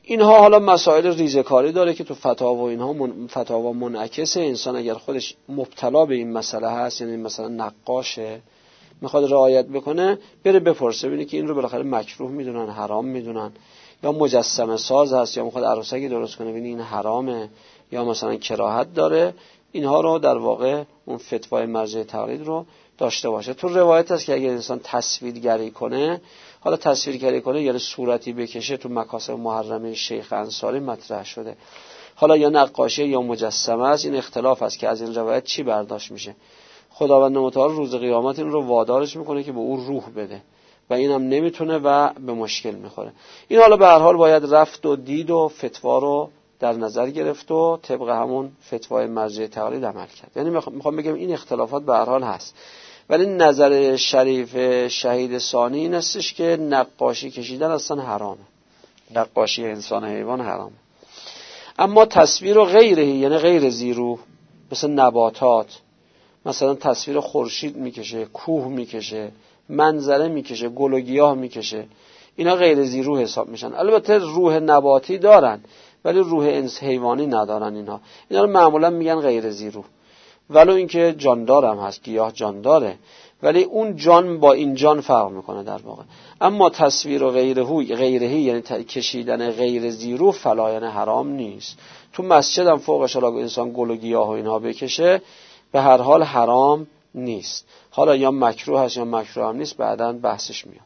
اینها حالا مسائل ریزکاری داره که تو فتاوا و اینها من... فتاوا منعکسه. انسان اگر خودش مبتلا به این مسئله هست، یعنی مثلا نقاشه میخواد رعایت بکنه، بره بپرسه ببینه که این رو بالاخره مکروه میدونن، حرام میدونن، یا مجسمه ساز هست یا میخواد عروسکی درست کنه ببینه این حرامه یا مثلا کراهت داره. اینها رو در واقع اون فتوای مرجع تقلید رو داشته باشه. تو روایت هست که اگر انسان تصویرگری کنه، حالا تصویرگری کنه یعنی صورتی بکشه، تو مکاسب محرمه شیخ انصاری مطرح شده. حالا یا نقاشی یا مجسمه است، این اختلاف است که از این روایت چی برداشت میشه. خداوند متعال روز قیامت این رو وادارش میکنه که به او روح بده و اینم نمیتونه و به مشکل میخوره. این حالا به هر حال باید رفت و دید و فتوا رو در نظر گرفت و طبق همون فتوای مرجع تقلید عمل کرد. یعنی میخوام بگم این اختلافات به هر حال هست، ولی نظر شریف شهید ثانی این استش که نقاشی کشیدن اصلا حرامه، نقاشی انسان حیوان حرامه. اما تصویر و غیره، یعنی غیر زیرو، مثل نباتات، مثلا تصویر خورشید میکشه، کوه میکشه، منظره میکشه، گل و گیاه میکشه، اینا غیر زیرو حساب میشن. البته روح نباتی دارن ولی روح انس حیوانی ندارن. اینا اینا رو معمولا میگن غیر زیرو، ولو اینکه جاندار هم هست، گیاه جانداره، ولی اون جان با این جان فرق میکنه در واقع. اما تصویر و غیره غیرهی یعنی کشیدن غیر زیرو فلا، یعنی حرام نیست. تو مسجد هم فوقش حالا انسان گل و گیاه و اینها بکشه به هر حال حرام نیست. حالا یا مکروه هست یا مکروه هم نیست، بعداً بحثش میاد.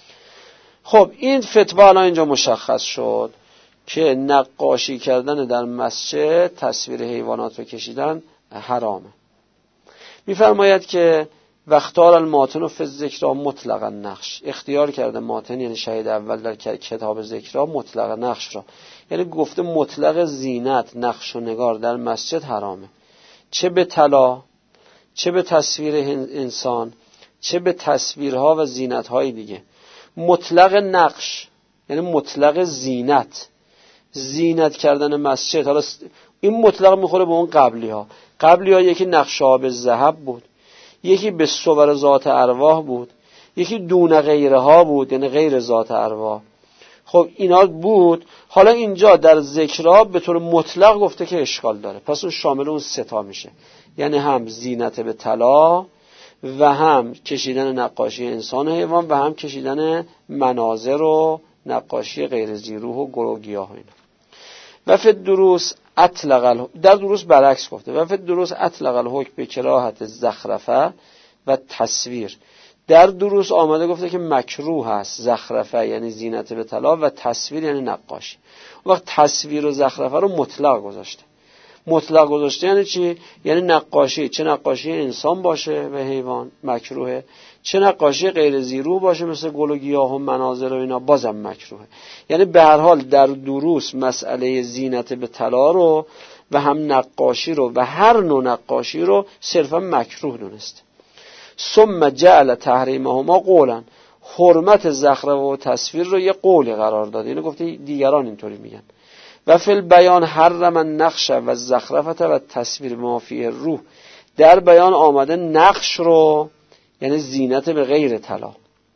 خب این فتوا الان اینجا مشخص شد که نقاشی کردن در مسجد، تصویر حیوانات رو کشیدن حرامه. میفرماید که وقتار الماتن فی الذکر مطلقا نقش، اختیار کرده ماتن یعنی شهید اول در کتاب ذکر مطلق نقش را، یعنی گفته مطلق زینت، نقش و نگار در مسجد حرامه، چه به طلا، چه به تصویر انسان، چه به تصویرها و زینت‌های دیگه. مطلق نقش یعنی مطلق زینت، زینت کردن مسجد. حالا این مطلق میخوره به اون قبلی ها. قبلی ها یکی نقشه ها به ذهب بود، یکی به صور ذات ارواح بود، یکی دون غیره ها بود یعنی غیر ذات ارواح. خب اینا بود. حالا اینجا در ذکرها به طور مطلق گفته که اشکال داره، پس اون شامل اون سه تا میشه، یعنی هم زینت به طلا و هم کشیدن نقاشی انسان و حیوان و هم کشیدن مناظر و نقاشی غیر زیروح و گل و گیاه و اینا. و فی دروس اطلق ال... در دروس برعکس گفته و فی دروس اطلق الحکم به کراهت زخرفه و تصویر. در دروس آمده گفته که مکروه هست زخرفه یعنی زینت به طلا و تصویر یعنی نقاشی. وقت تصویر و زخرفه رو مطلق گذاشته. مطلق گذاشته یعنی چی؟ یعنی نقاشی، چه نقاشی انسان باشه و حیوان مکروهه، چه نقاشی غیر زیرو باشه مثل گل و گیاه و مناظر و اینا بازم مکروهه. یعنی به هر حال در دروس مسئله زینت به طلا رو و هم نقاشی رو و هر نوع نقاشی رو صرفا مکروه دونسته. ثم جعل تحریمهما قولا، حرمت زخرفه و تصویر رو یه قولی قرار داده. یعنی گفته دیگران اینطوری میگن. و فی البیان حرم النقش و زخرفه و تصویر ما فیه روح، در بیان آمده نقش رو یعنی زینت به غیر طلا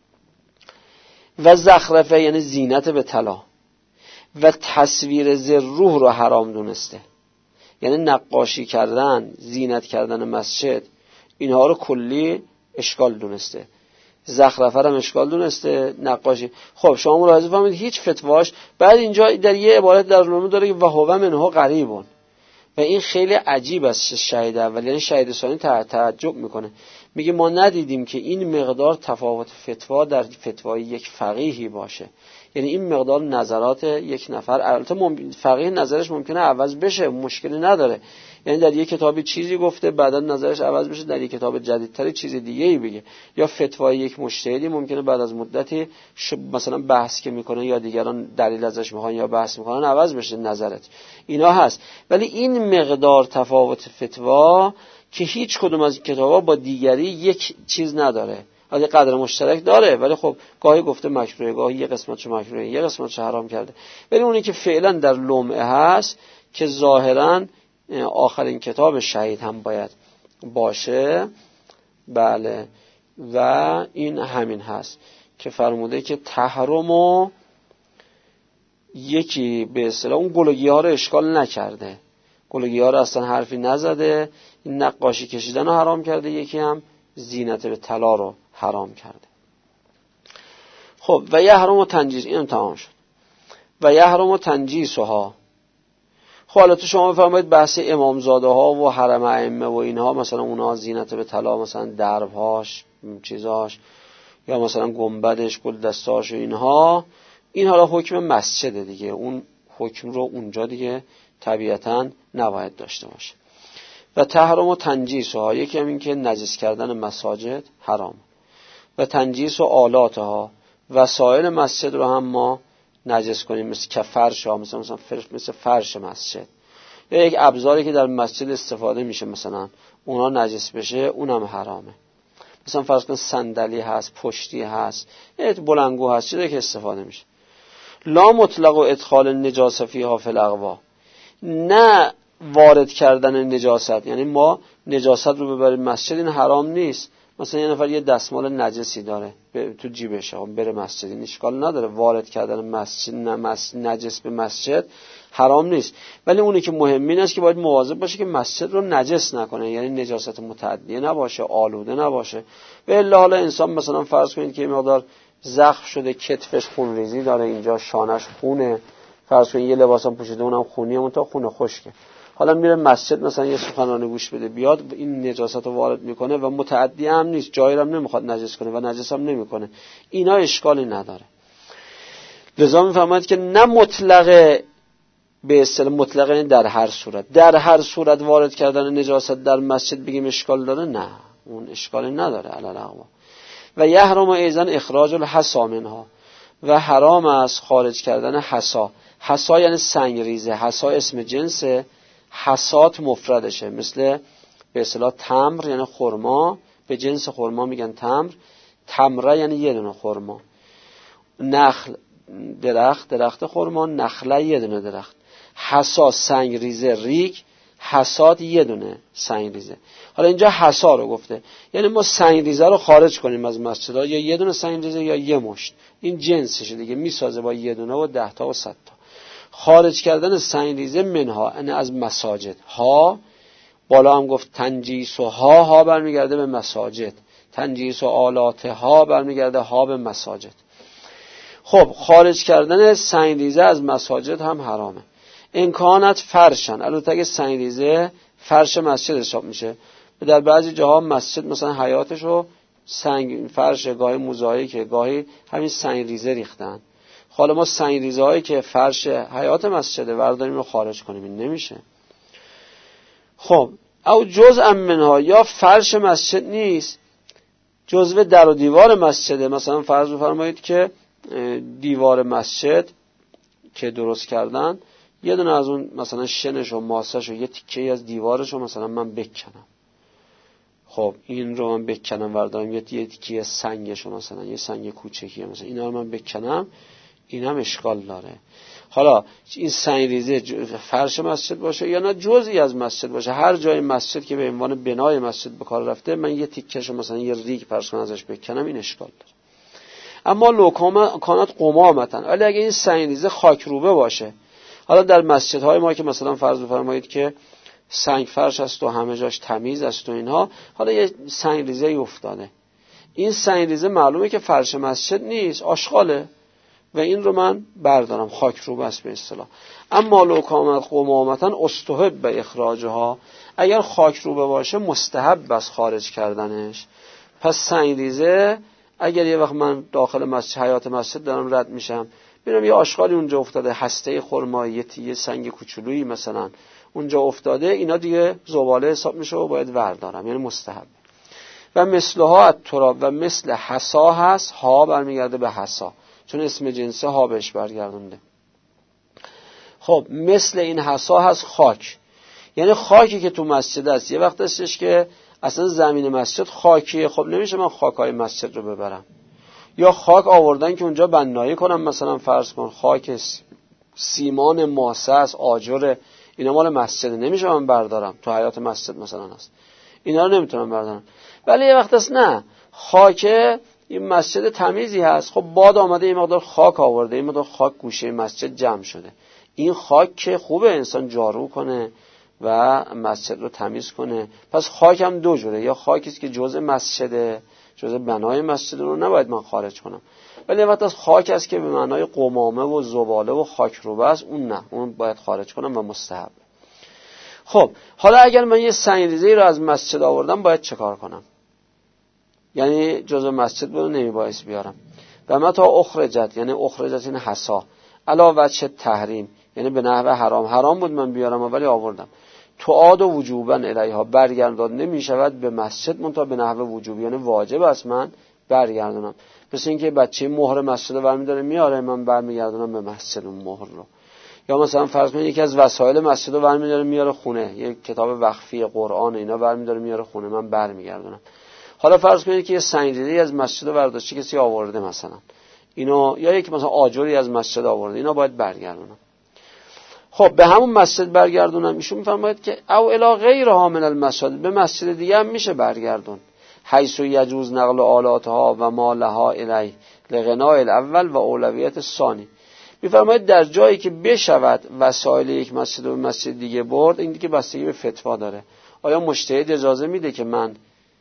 و زخرفه یعنی زینت به طلا و تصویر زر روح رو حرام دونسته. یعنی نقاشی کردن، زینت کردن مسجد، اینها رو کلی اشکال دونسته. زخرفه هم اشکال دونسته، نقاشی. خب شما ملاحظه فهمید هیچ فتواش بعد اینجا در یه عبارت در علوم داره که وهو منه قریبون، و این خیلی عجیب است. شهید اول یعنی شهید ثانی تعجب میکنه، میگه ما ندیدیم که این مقدار تفاوت فتوا در فتوای یک فقیهی باشه. یعنی این مقدار نظرات یک نفر، البته فقیه نظرش ممکنه عوض بشه، مشکلی نداره. یعنی در یک کتابی چیزی گفته بعدا نظرش عوض بشه، در یک کتاب جدیدتری چیز دیگه ای بگه. یا فتوای یک مجتهدی ممکنه بعد از مدتی مثلا بحث که میکنه یا دیگران دلیل ازش میخوان یا بحث میکنن عوض بشه نظرت. اینا هست. ولی این مقدار تفاوت فتوا که هیچ کدوم از کتابا با دیگری یک چیز نداره، حالا قدر مشترک داره، ولی خب گاهی گفته مکروه، گاهی یه قسمتشو مکروه، یه قسمتشو حرام کرده. ولی اونی که فعلا در لمعه هست که ظاهراً آخرین کتاب شهید هم باید باشه، بله، و این همین هست که فرموده که تحرم و یکی به اصطلاح اون گلوگی ها رو اشکال نکرده، گلوگی ها رو اصلا حرفی نزده، این نقاشی کشیدن رو حرام کرده، یکی هم زینت به طلا رو حرام کرده. خب و یحرم و تنجیس، اینم تمام شد. و یحرم و تنجیسها. خب حالا تو شما بفرمایید بحث امامزاده ها و حرم ائمه و اینها، مثلا اونها زینت به طلا، مثلا دربهاش چیزاش، یا مثلا گنبدش گل دستاش و اینها، این حالا حکم مسجده دیگه، اون حکم رو اونجا دیگه طبیعتاً نباید داشته باشه. و تحرم و تنجیسها، یکی هم این که نجس کردن مساجد حرام. و تنجیس و آلاتها، وسایل مسجد رو هم ما نجس کنیم، مثل که فرش ها، مثلا مثلا فرش مثل فرش مسجد، یا یک ابزاری که در مسجد استفاده میشه مثلا اونا نجس بشه، اونم حرامه. مثلا فرض کن صندلی هست، پشتی هست، یک بلنگو هست، چیزی که استفاده میشه. لا مطلق و ادخال نجاسه فیها فی الاغوا، نه وارد کردن نجاست، یعنی ما نجاست رو ببریم مسجد، این حرام نیست. مثلا یه نفر یه دستمال نجسی داره تو جیبش، بره مسجد، این اشکال نداره. وارد کردن مسجد نجس به مسجد حرام نیست، ولی اونی که مهم این است که باید مواظب باشه که مسجد رو نجس نکنه، یعنی نجاست متعدیه نباشه، آلوده نباشه. و الا حالا انسان مثلا فرض کنید که یه مقدار زخم شده، کتفش خونریزی داره، اینجا شانش خونه، فرض کنید یه لباسم پوشیده اونم خونیه، اون تا خونه خشکه، حالا میره مسجد مثلا یه سخنرانی گوش بده، بیاد این نجاست رو وارد میکنه و متعدی هم نیست، جایی هم نمیخواد نجس کنه و نجس هم نمیکنه، اینا اشکالی نداره. لذا میفهمید که نه مطلق به اصطلاح مطلق در هر صورت، در هر صورت وارد کردن نجاست در مسجد بگیم اشکال داره، نه اون اشکالی نداره علی الاقوا. و یحرم ایضا اخراج الحصا منها، و حرام است خارج کردن حصا. حصا یعنی سنگریزه، حصا اسم جنسه، حصات مفردشه، مثل به اصطلاح تمر یعنی خرما، به جنس خرما میگن تمر، تمره یعنی یه دونه خرما، نخل درخت، درخت خرما، نخله یه دونه درخت، حصا سنگریزه ریگ، حصات یه دونه سنگریزه. حالا اینجا حصا رو گفته، یعنی ما سنگریزه رو خارج کنیم از مسجد، یا یه دونه سنگریزه یا یه مشت، این جنسشه دیگه، میسازه با یه دونه و ده تا و صد تا. خارج کردن سنگریزه منها، یعنی از مساجد. ها بالا هم گفت تنجیس و ها، ها برمیگرده به مساجد، تنجیس و آلات ها برمیگرده ها به مساجد. خب خارج کردن سنگریزه از مساجد هم حرامه. امکانات فرشن، البته اگه سنگریزه فرش مسجد حساب میشه، در بعضی جاها مسجد مثلا حیاتشو سنگ فرش، گاهی موزاییکه، گاهی همین سنگریزه ریختن. حالا ما سنگریزه هایی که فرش حیات مسجده ورداریم رو خارج کنیم، این نمیشه. خب او جزء منها، یا فرش مسجد نیست، جزء در و دیوار مسجده. مثلا فرض بفرمایید که دیوار مسجد که درست کردن، یه دونه از اون مثلا شنش و ماسش و یه تیکه از دیوارش رو مثلا من بکنم، خب این رو من بکنم وردارم یه تیکه سنگش رو، مثلا یه سنگ کوچیکیه مثلا، اینا رو من بکنم، این هم اشکال داره. حالا این سنگریزه فرش مسجد باشه یا نه جزئی از مسجد باشه، هر جای مسجد که به عنوان بنای مسجد به کار رفته، من یه تیکه‌شو مثلا یه ریگ فرض کنم ازش بکنم، این اشکال داره. اما لوکام کانات قمامتن، ولی اگه این سنگریزه خاکروبه باشه، حالا در مسجدهای ما که مثلا فرض بفرمایید که سنگ فرش است و همه جاش تمیز است و اینها، حالا یه سنگریزه افتاده، این سنگریزه معلومه که فرش مسجد نیست، آشغاله و این رو من بردارم، خاکروبه است به اصطلاح. اما لو کانت قمامتن استحب به اخراجها، اگر خاکروبه باشه مستحب است خارج کردنش. پس سنگریزه اگر یه وقت من داخل مسجد حیات مسجد دارم رد میشم، ببینم یه آشغالی اونجا افتاده، هسته خرمایی، یه سنگ کوچولویی مثلا اونجا افتاده، اینا دیگه زباله حساب میشه و باید وردارم، یعنی مستحب. و مثلها التراب، و مثل حصا هست، ها برمیگرده به حصا چون اسم جنسه ها بهش برگردونده. خب مثل این حصا هست خاک، یعنی خاکی که تو مسجد است. یه وقت هستش که اصلا زمین مسجد خاکیه، خب نمیشه من خاکای مسجد رو ببرم، یا خاک آوردن که اونجا بنایی کنم، مثلا فرض کن خاک سیمان ماسه است، آجر، اینا مال مسجد، نمیشه من بردارم، تو حیات مسجد مثلا هست، اینا رو نمیتونم بردارم. ولی یه وقت هست نه، خاک این مسجد تمیزی هست، خب باد آمده این مقدار خاک آورده، این مقدار خاک گوشه مسجد جمع شده، این خاک که خوبه انسان جارو کنه و مسجد رو تمیز کنه. پس خاک هم دو جوره، یا خاکی است که جزء مسجده، جزء بنای مسجد رو نباید من خارج کنم، ولی وقتی از خاک است که به معنای قمامه و زباله و خاک روبه است، اون نه، اون باید خارج کنم و مستحب. خب حالا اگر من یه سنگریزه‌ای رو از مسجد آوردم باید چه کار کنم؟ یعنی جزء مسجد بود نمیبایست بیارم. و متى اخرجت، یعنی اخرجت این حسا علاوه وجه تحریم، یعنی به نحو حرام، حرام بود من بیارم ولی آوردم. تعاد و وجوبا الیها، برگردان نمیشود به مسجد منتها به نحو وجوب، یعنی واجب است من برگردونم. مثل اینکه بچه مهر مسجد رو برمی‌داره میاره، من برمیگردونم به مسجد اون مهر رو. یا مثلا فرض کنید یکی از وسایل مسجد رو برمی‌داره میاره خونه، یک کتاب وقفی قرآن اینا برمی‌داره میاره خونه، من برمیگردونم. حالا فرض کنید که یه سنگریزه‌ای از مسجد رو برداشته کسی آورده مثلا اینو، یا یک مثلا آجری از مسجد آورده، اینا باید برگردونم. خب به همون مسجد برگردونم. ایشون میفرماید که او الی غیرها من المساجد، به مسجد دیگه هم میشه برگردون. حیث یجوز نقل آلاتها و ما لها الی لغناء الاول و اولویت ثانی. میفرماید در جایی که بشود وسایل یک مسجد و مسجد دیگه برد، این دیگه بستگی به فتوا داره. آیا مجتهد اجازه میده که من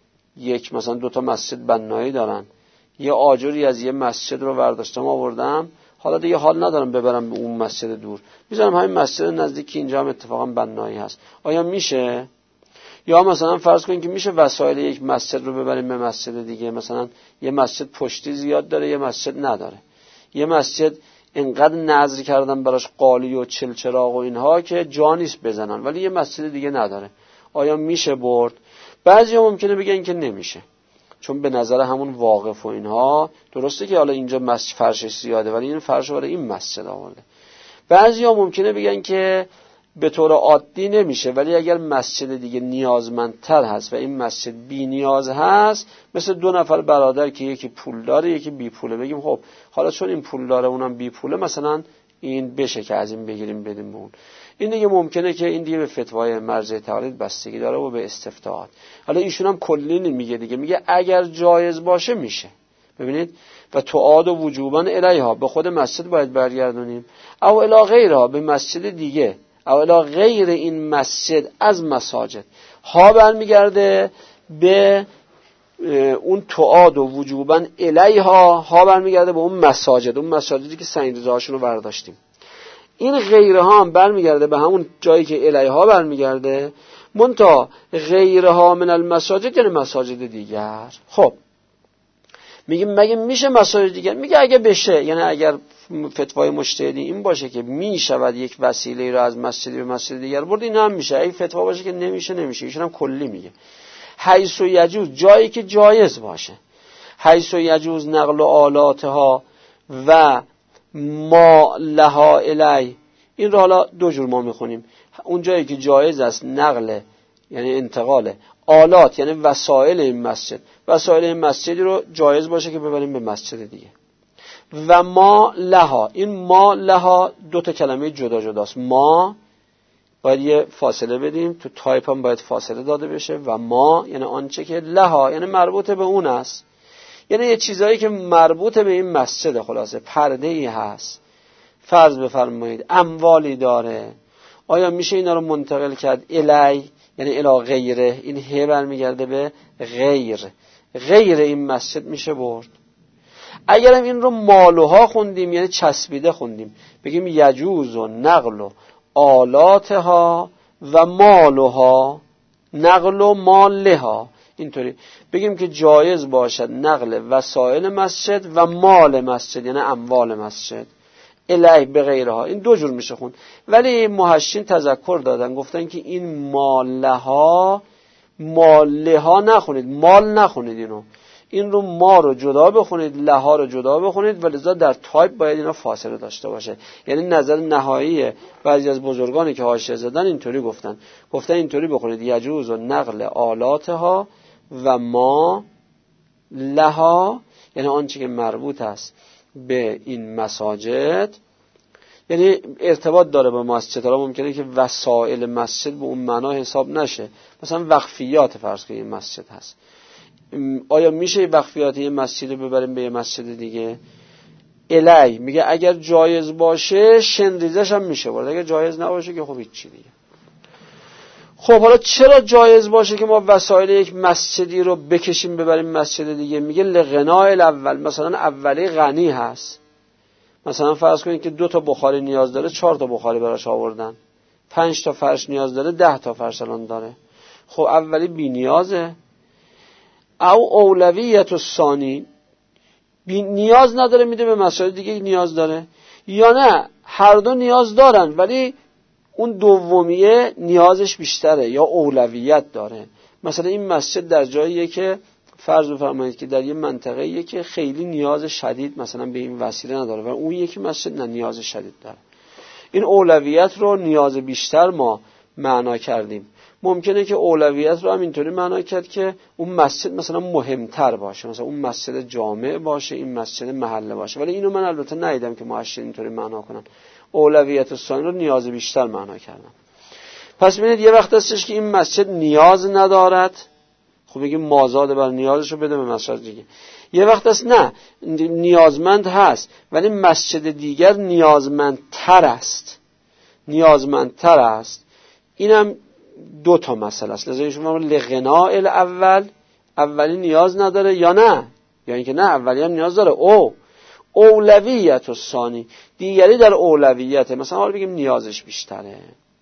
یک مثلا دو تا مسجد بنایی دارن، یه آجری از یه مسجد رو برداشتم آوردم، حالا دیگه حال ندارم ببرم به اون مسجد دور، میذارم همین مسجد نزدیکی اینجا هم اتفاقا بنایی هست، آیا میشه؟ یا مثلا فرض کنید که میشه وسایل یک مسجد رو ببریم به مسجد دیگه، مثلا یه مسجد پشتی زیاد داره یه مسجد نداره، یه مسجد اینقدر نذر کردن براش قالی و چلچراغ و اینها که جا نیست بزنن، ولی یه مسجد دیگه نداره، آیا میشه برد؟ بعضیا ممکنه بگن که نمیشه، چون به نظر همون واقف و اینها درسته که حالا اینجا مسجد فرشش زیاده ولی این فرش برای این مسجد آورده. بعضیا ممکنه بگن که به طور عادی نمیشه، ولی اگر مسجد دیگه نیازمندتر هست و این مسجد بی نیاز هست، مثل دو نفر برادر که یکی پول داره یکی بی پوله، بگیم خب حالا چون این پول داره اونم بی پوله، مثلا این بشه که از این بگیریم بدیم به اون. این دیگه ممکنه که این دیگه به فتوای مرجع تقلید بستگی داره و به استفتاءات. حالا ایشون هم کلی نمیگه دیگه، میگه اگر جایز باشه میشه. ببینید و تعاد و وجوبا الیها، به خود مسجد باید برگردونیم، او الی غیرها، به مسجد دیگه، او الی غیر این مسجد از مساجد، ها برمیگرده به اون تعاد و وجوبا الیها، ها برمیگرده به اون مساجد، اون مساجدی که سنگریزه هاشون رو برداشتیم. این غیرها هم برمیگرده به همون جایی که الیها برمیگرده، منتها غیرها من المساجد یعنی مساجد دیگر. خب میگیم مگه میشه مساجد دیگر؟ میگه اگه بشه، یعنی اگر فتوای مجتهدی این باشه که میشود یک وسیله رو از مسجدی به مسجد دیگر برد، این هم میشه. اگه فتوا باشه که نمیشه نمیشه، ایشون هم کلی میگه حیث و یجوز، جایی که جایز باشه، حیث و یجوز نقل و آلاتها و ما لها الی. این رو حالا دو جور ما میخونیم، اون جایی که جایز است نقل یعنی انتقال، آلات یعنی وسایل این مسجد، وسایل این مسجدی رو جایز باشه که ببریم به مسجد دیگه. و ما لها، این ما لها دو تا کلمه جدا جداست، ما باید یه فاصله بدیم، تو تایپ هم باید فاصله داده بشه، و ما یعنی آنچه که لها یعنی مربوط به اون است، یعنی یه چیزایی که مربوط به این مسجد، خلاصه پرده‌ای هست، فرض بفرمایید اموالی داره، آیا میشه اینا رو منتقل کرد الی یعنی الی غیره؟ این هی برمیگرده به غیر، غیر این مسجد میشه برد. اگرم این رو مالوها خوندیم یعنی چسبیده خوندیم، بگیم یجوز و نقل و آلاتها و مالوها، نقل و مالها، اینطوری بگیم که جایز باشد نقل وسایل مسجد و مال مسجد یعنی اموال مسجد الی به غیرها. این دو جور میشه خون، ولی محشین تذکر دادن گفتن که این مالها مالها نخونید، مال نخونید، اینو این رو ما رو جدا بخونید، لها رو جدا بخونید، ولذا در تایپ باید اینا فاصله داشته باشه. یعنی نظر نهایی بعضی از بزرگانی که حاشیه زدن اینطوری گفتن، گفتن اینطوری بخونید یجوز و نقل آلاتها و ما لها یعنی آنچه که مربوط است به این مساجد، یعنی ارتباط داره با مسجد. حالا ممکنه که وسایل مسجد به اون معنا حساب نشه، مثلا وقفیات فرض کنید این مسجد هست، آیا میشه وقفیات یه مسجد رو ببریم به یه مسجد دیگه؟ الی میگه اگر جایز باشه شنریزش هم میشه برد، اگر جایز نباشه که خب هیچی دیگه. خب حالا چرا جایز باشه که ما وسایل یک مسجدی رو بکشیم ببریم مسجد دیگه؟ میگه لغناء الاول، مثلا اولی غنی هست، مثلا فرض کنید که دو تا بخاری نیاز داره، چهار تا بخاری براش آوردن، پنج تا فرش نیاز داره، ده تا فرش الان داره. خب اولی بی نیازه. او اولویت الثانی، بی نیاز نداره میده به مسجد دیگه نیاز داره، یا نه هر دو نیاز دارن ولی اون دومیه نیازش بیشتره یا اولویت داره. مثلا این مسجد در جاییه که فرض بفرمایید که در یه منطقه‌ایه که خیلی نیاز شدید مثلا به این وسیله نداره و اون یکی مسجد نه نیاز شدید داره. این اولویت رو نیاز بیشتر ما معنا کردیم. ممکنه که اولویت رو هم اینطوری معنا کرد که اون مسجد مثلا مهمتر باشه، مثلا اون مسجد جامع باشه، این مسجد محله باشه، ولی اینو من البته ندیدم که محشر اینطوری معنا کنن. اولویت ثانی رو نیاز بیشتر معنا کردن. پس ببینید یه وقت هستش که این مسجد نیاز ندارد، خب بگیم مازاد بر نیازشو بده به مسجد دیگه. یه وقت هست نه نیازمند هست ولی مسجد دیگر نیازمندتر است، نیازمندتر است. اینم دو تا مسئله است. لذا شما لغناء الاول، اولی نیاز نداره یا نه، یا اینکه نه اولی هم نیاز داره. او اولویت الثانی، دیگری در اولویته، مثلا حالا بگیم نیازش بیشتره.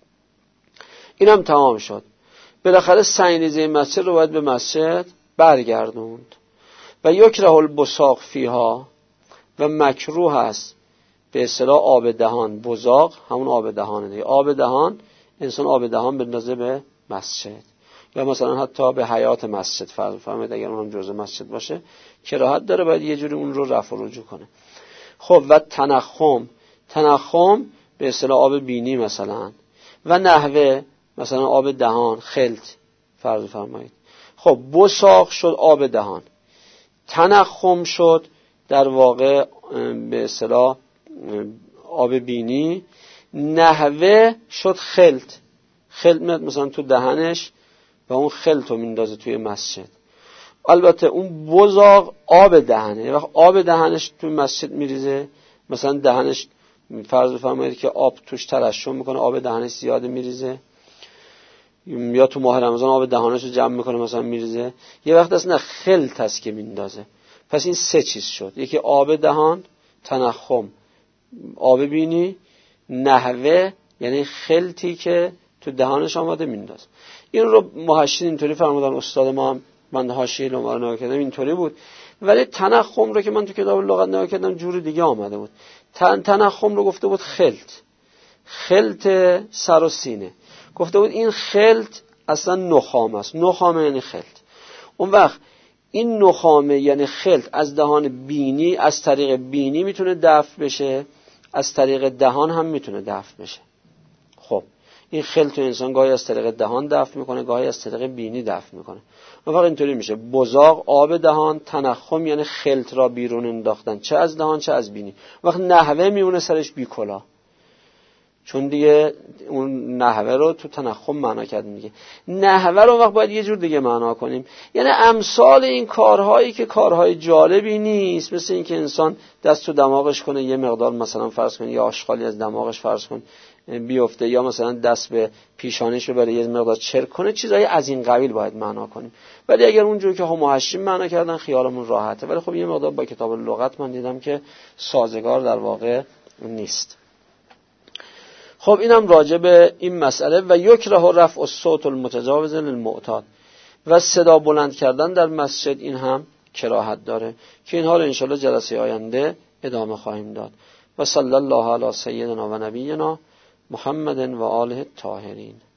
اینم تمام شد. بالاخره سنگریزه مسجد رو باید به مسجد برگردوند. و یکره البصاق فیها، و مکروه است به اصطلاح آب دهان. بزاق همون آب دهانه دیگه. آب دهان انسان آب دهان بندازه به مسجد یا مثلا حتی به حیات مسجد فرض فرمایید اگر اون هم جزء مسجد باشه کراهت داره، باید یه جوری اون رو رفع و رجوع کنه. خب و تنخم، تنخم به اصطلاح آب بینی مثلا، و نحوه مثلا آب دهان خلط فرض فرمایید. خب بصاق شد آب دهان، تنخم شد در واقع به اصطلاح آب بینی، نحوه شد خلط. خلط میاد مثلا تو دهنش و اون خلط رو میندازه توی مسجد. البته اون بزاق آب دهنه، وقت آب دهنش توی مسجد میریزه، مثلا دهنش فرض بفرمایید که آب توش ترشح میکنه، آب دهنش زیاده میریزه، یا تو ماه رمضان آب دهانش رو جمع میکنه مثلا میریزه. یه وقت اصلا خلط هست که میندازه. پس این سه چیز شد، یکی آب دهان، تنخم آب بینی، نحوه یعنی خلطی که تو دهانش آماده میندازه. این رو محشر اینطوری فرمودن، استاد ما هم من حاشیه لغت نگاه کردم اینطوری بود، ولی تنخم رو که من تو کتاب لغت نگاه کردم جور دیگه آمده بود. تن تنخم رو گفته بود خلط، خلط سر و سینه. گفته بود این خلط اصلا نخامه است. نخامه یعنی خلط. اون وقت این نخامه یعنی خلط از دهان بینی، از طریق بینی میتونه دفع بشه، از طریق دهان هم میتونه دفع بشه. خب این خلط رو انسان گاهی از طریق دهان دفع میکنه، گاهی از طریق بینی دفع میکنه. اون وقت اینطوری میشه بزاق آب دهان، تنخم یعنی خلط را بیرون انداختن، چه از دهان چه از بینی. وقت نحوه میمونه سرش بی کلا، چون دیگه اون نحوه رو تو تنخم معنا کردیم دیگه. نحوه رو وقت باید یه جور دیگه معنا کنیم، یعنی امثال این کارهایی که کارهای جالبی نیست، مثل این که انسان دست تو دماغش کنه یه مقدار مثلا فرض کن یا آشغالی از دماغش فرض کن بیفته، یا مثلا دست به پیشانیش رو بره یه مقدار چرک کنه، چیزایی از این قبیل باید معنا کنیم. ولی اگر اونجوری که هم محشیم معنا کردن خیالمون راحته، ولی خب یه مقدار با کتاب لغت من دیدم که سازگار در واقع نیست. خب اینم راجع به این مسئله. و یکره رفع الصوت المتجاوز للمعتاد، و صدا بلند کردن در مسجد این هم کراهت داره که اینها رو انشالله جلسه آینده ادامه خواهیم داد. و صلی الله علی سیدنا و نبینا محمد و آله الطاهرین.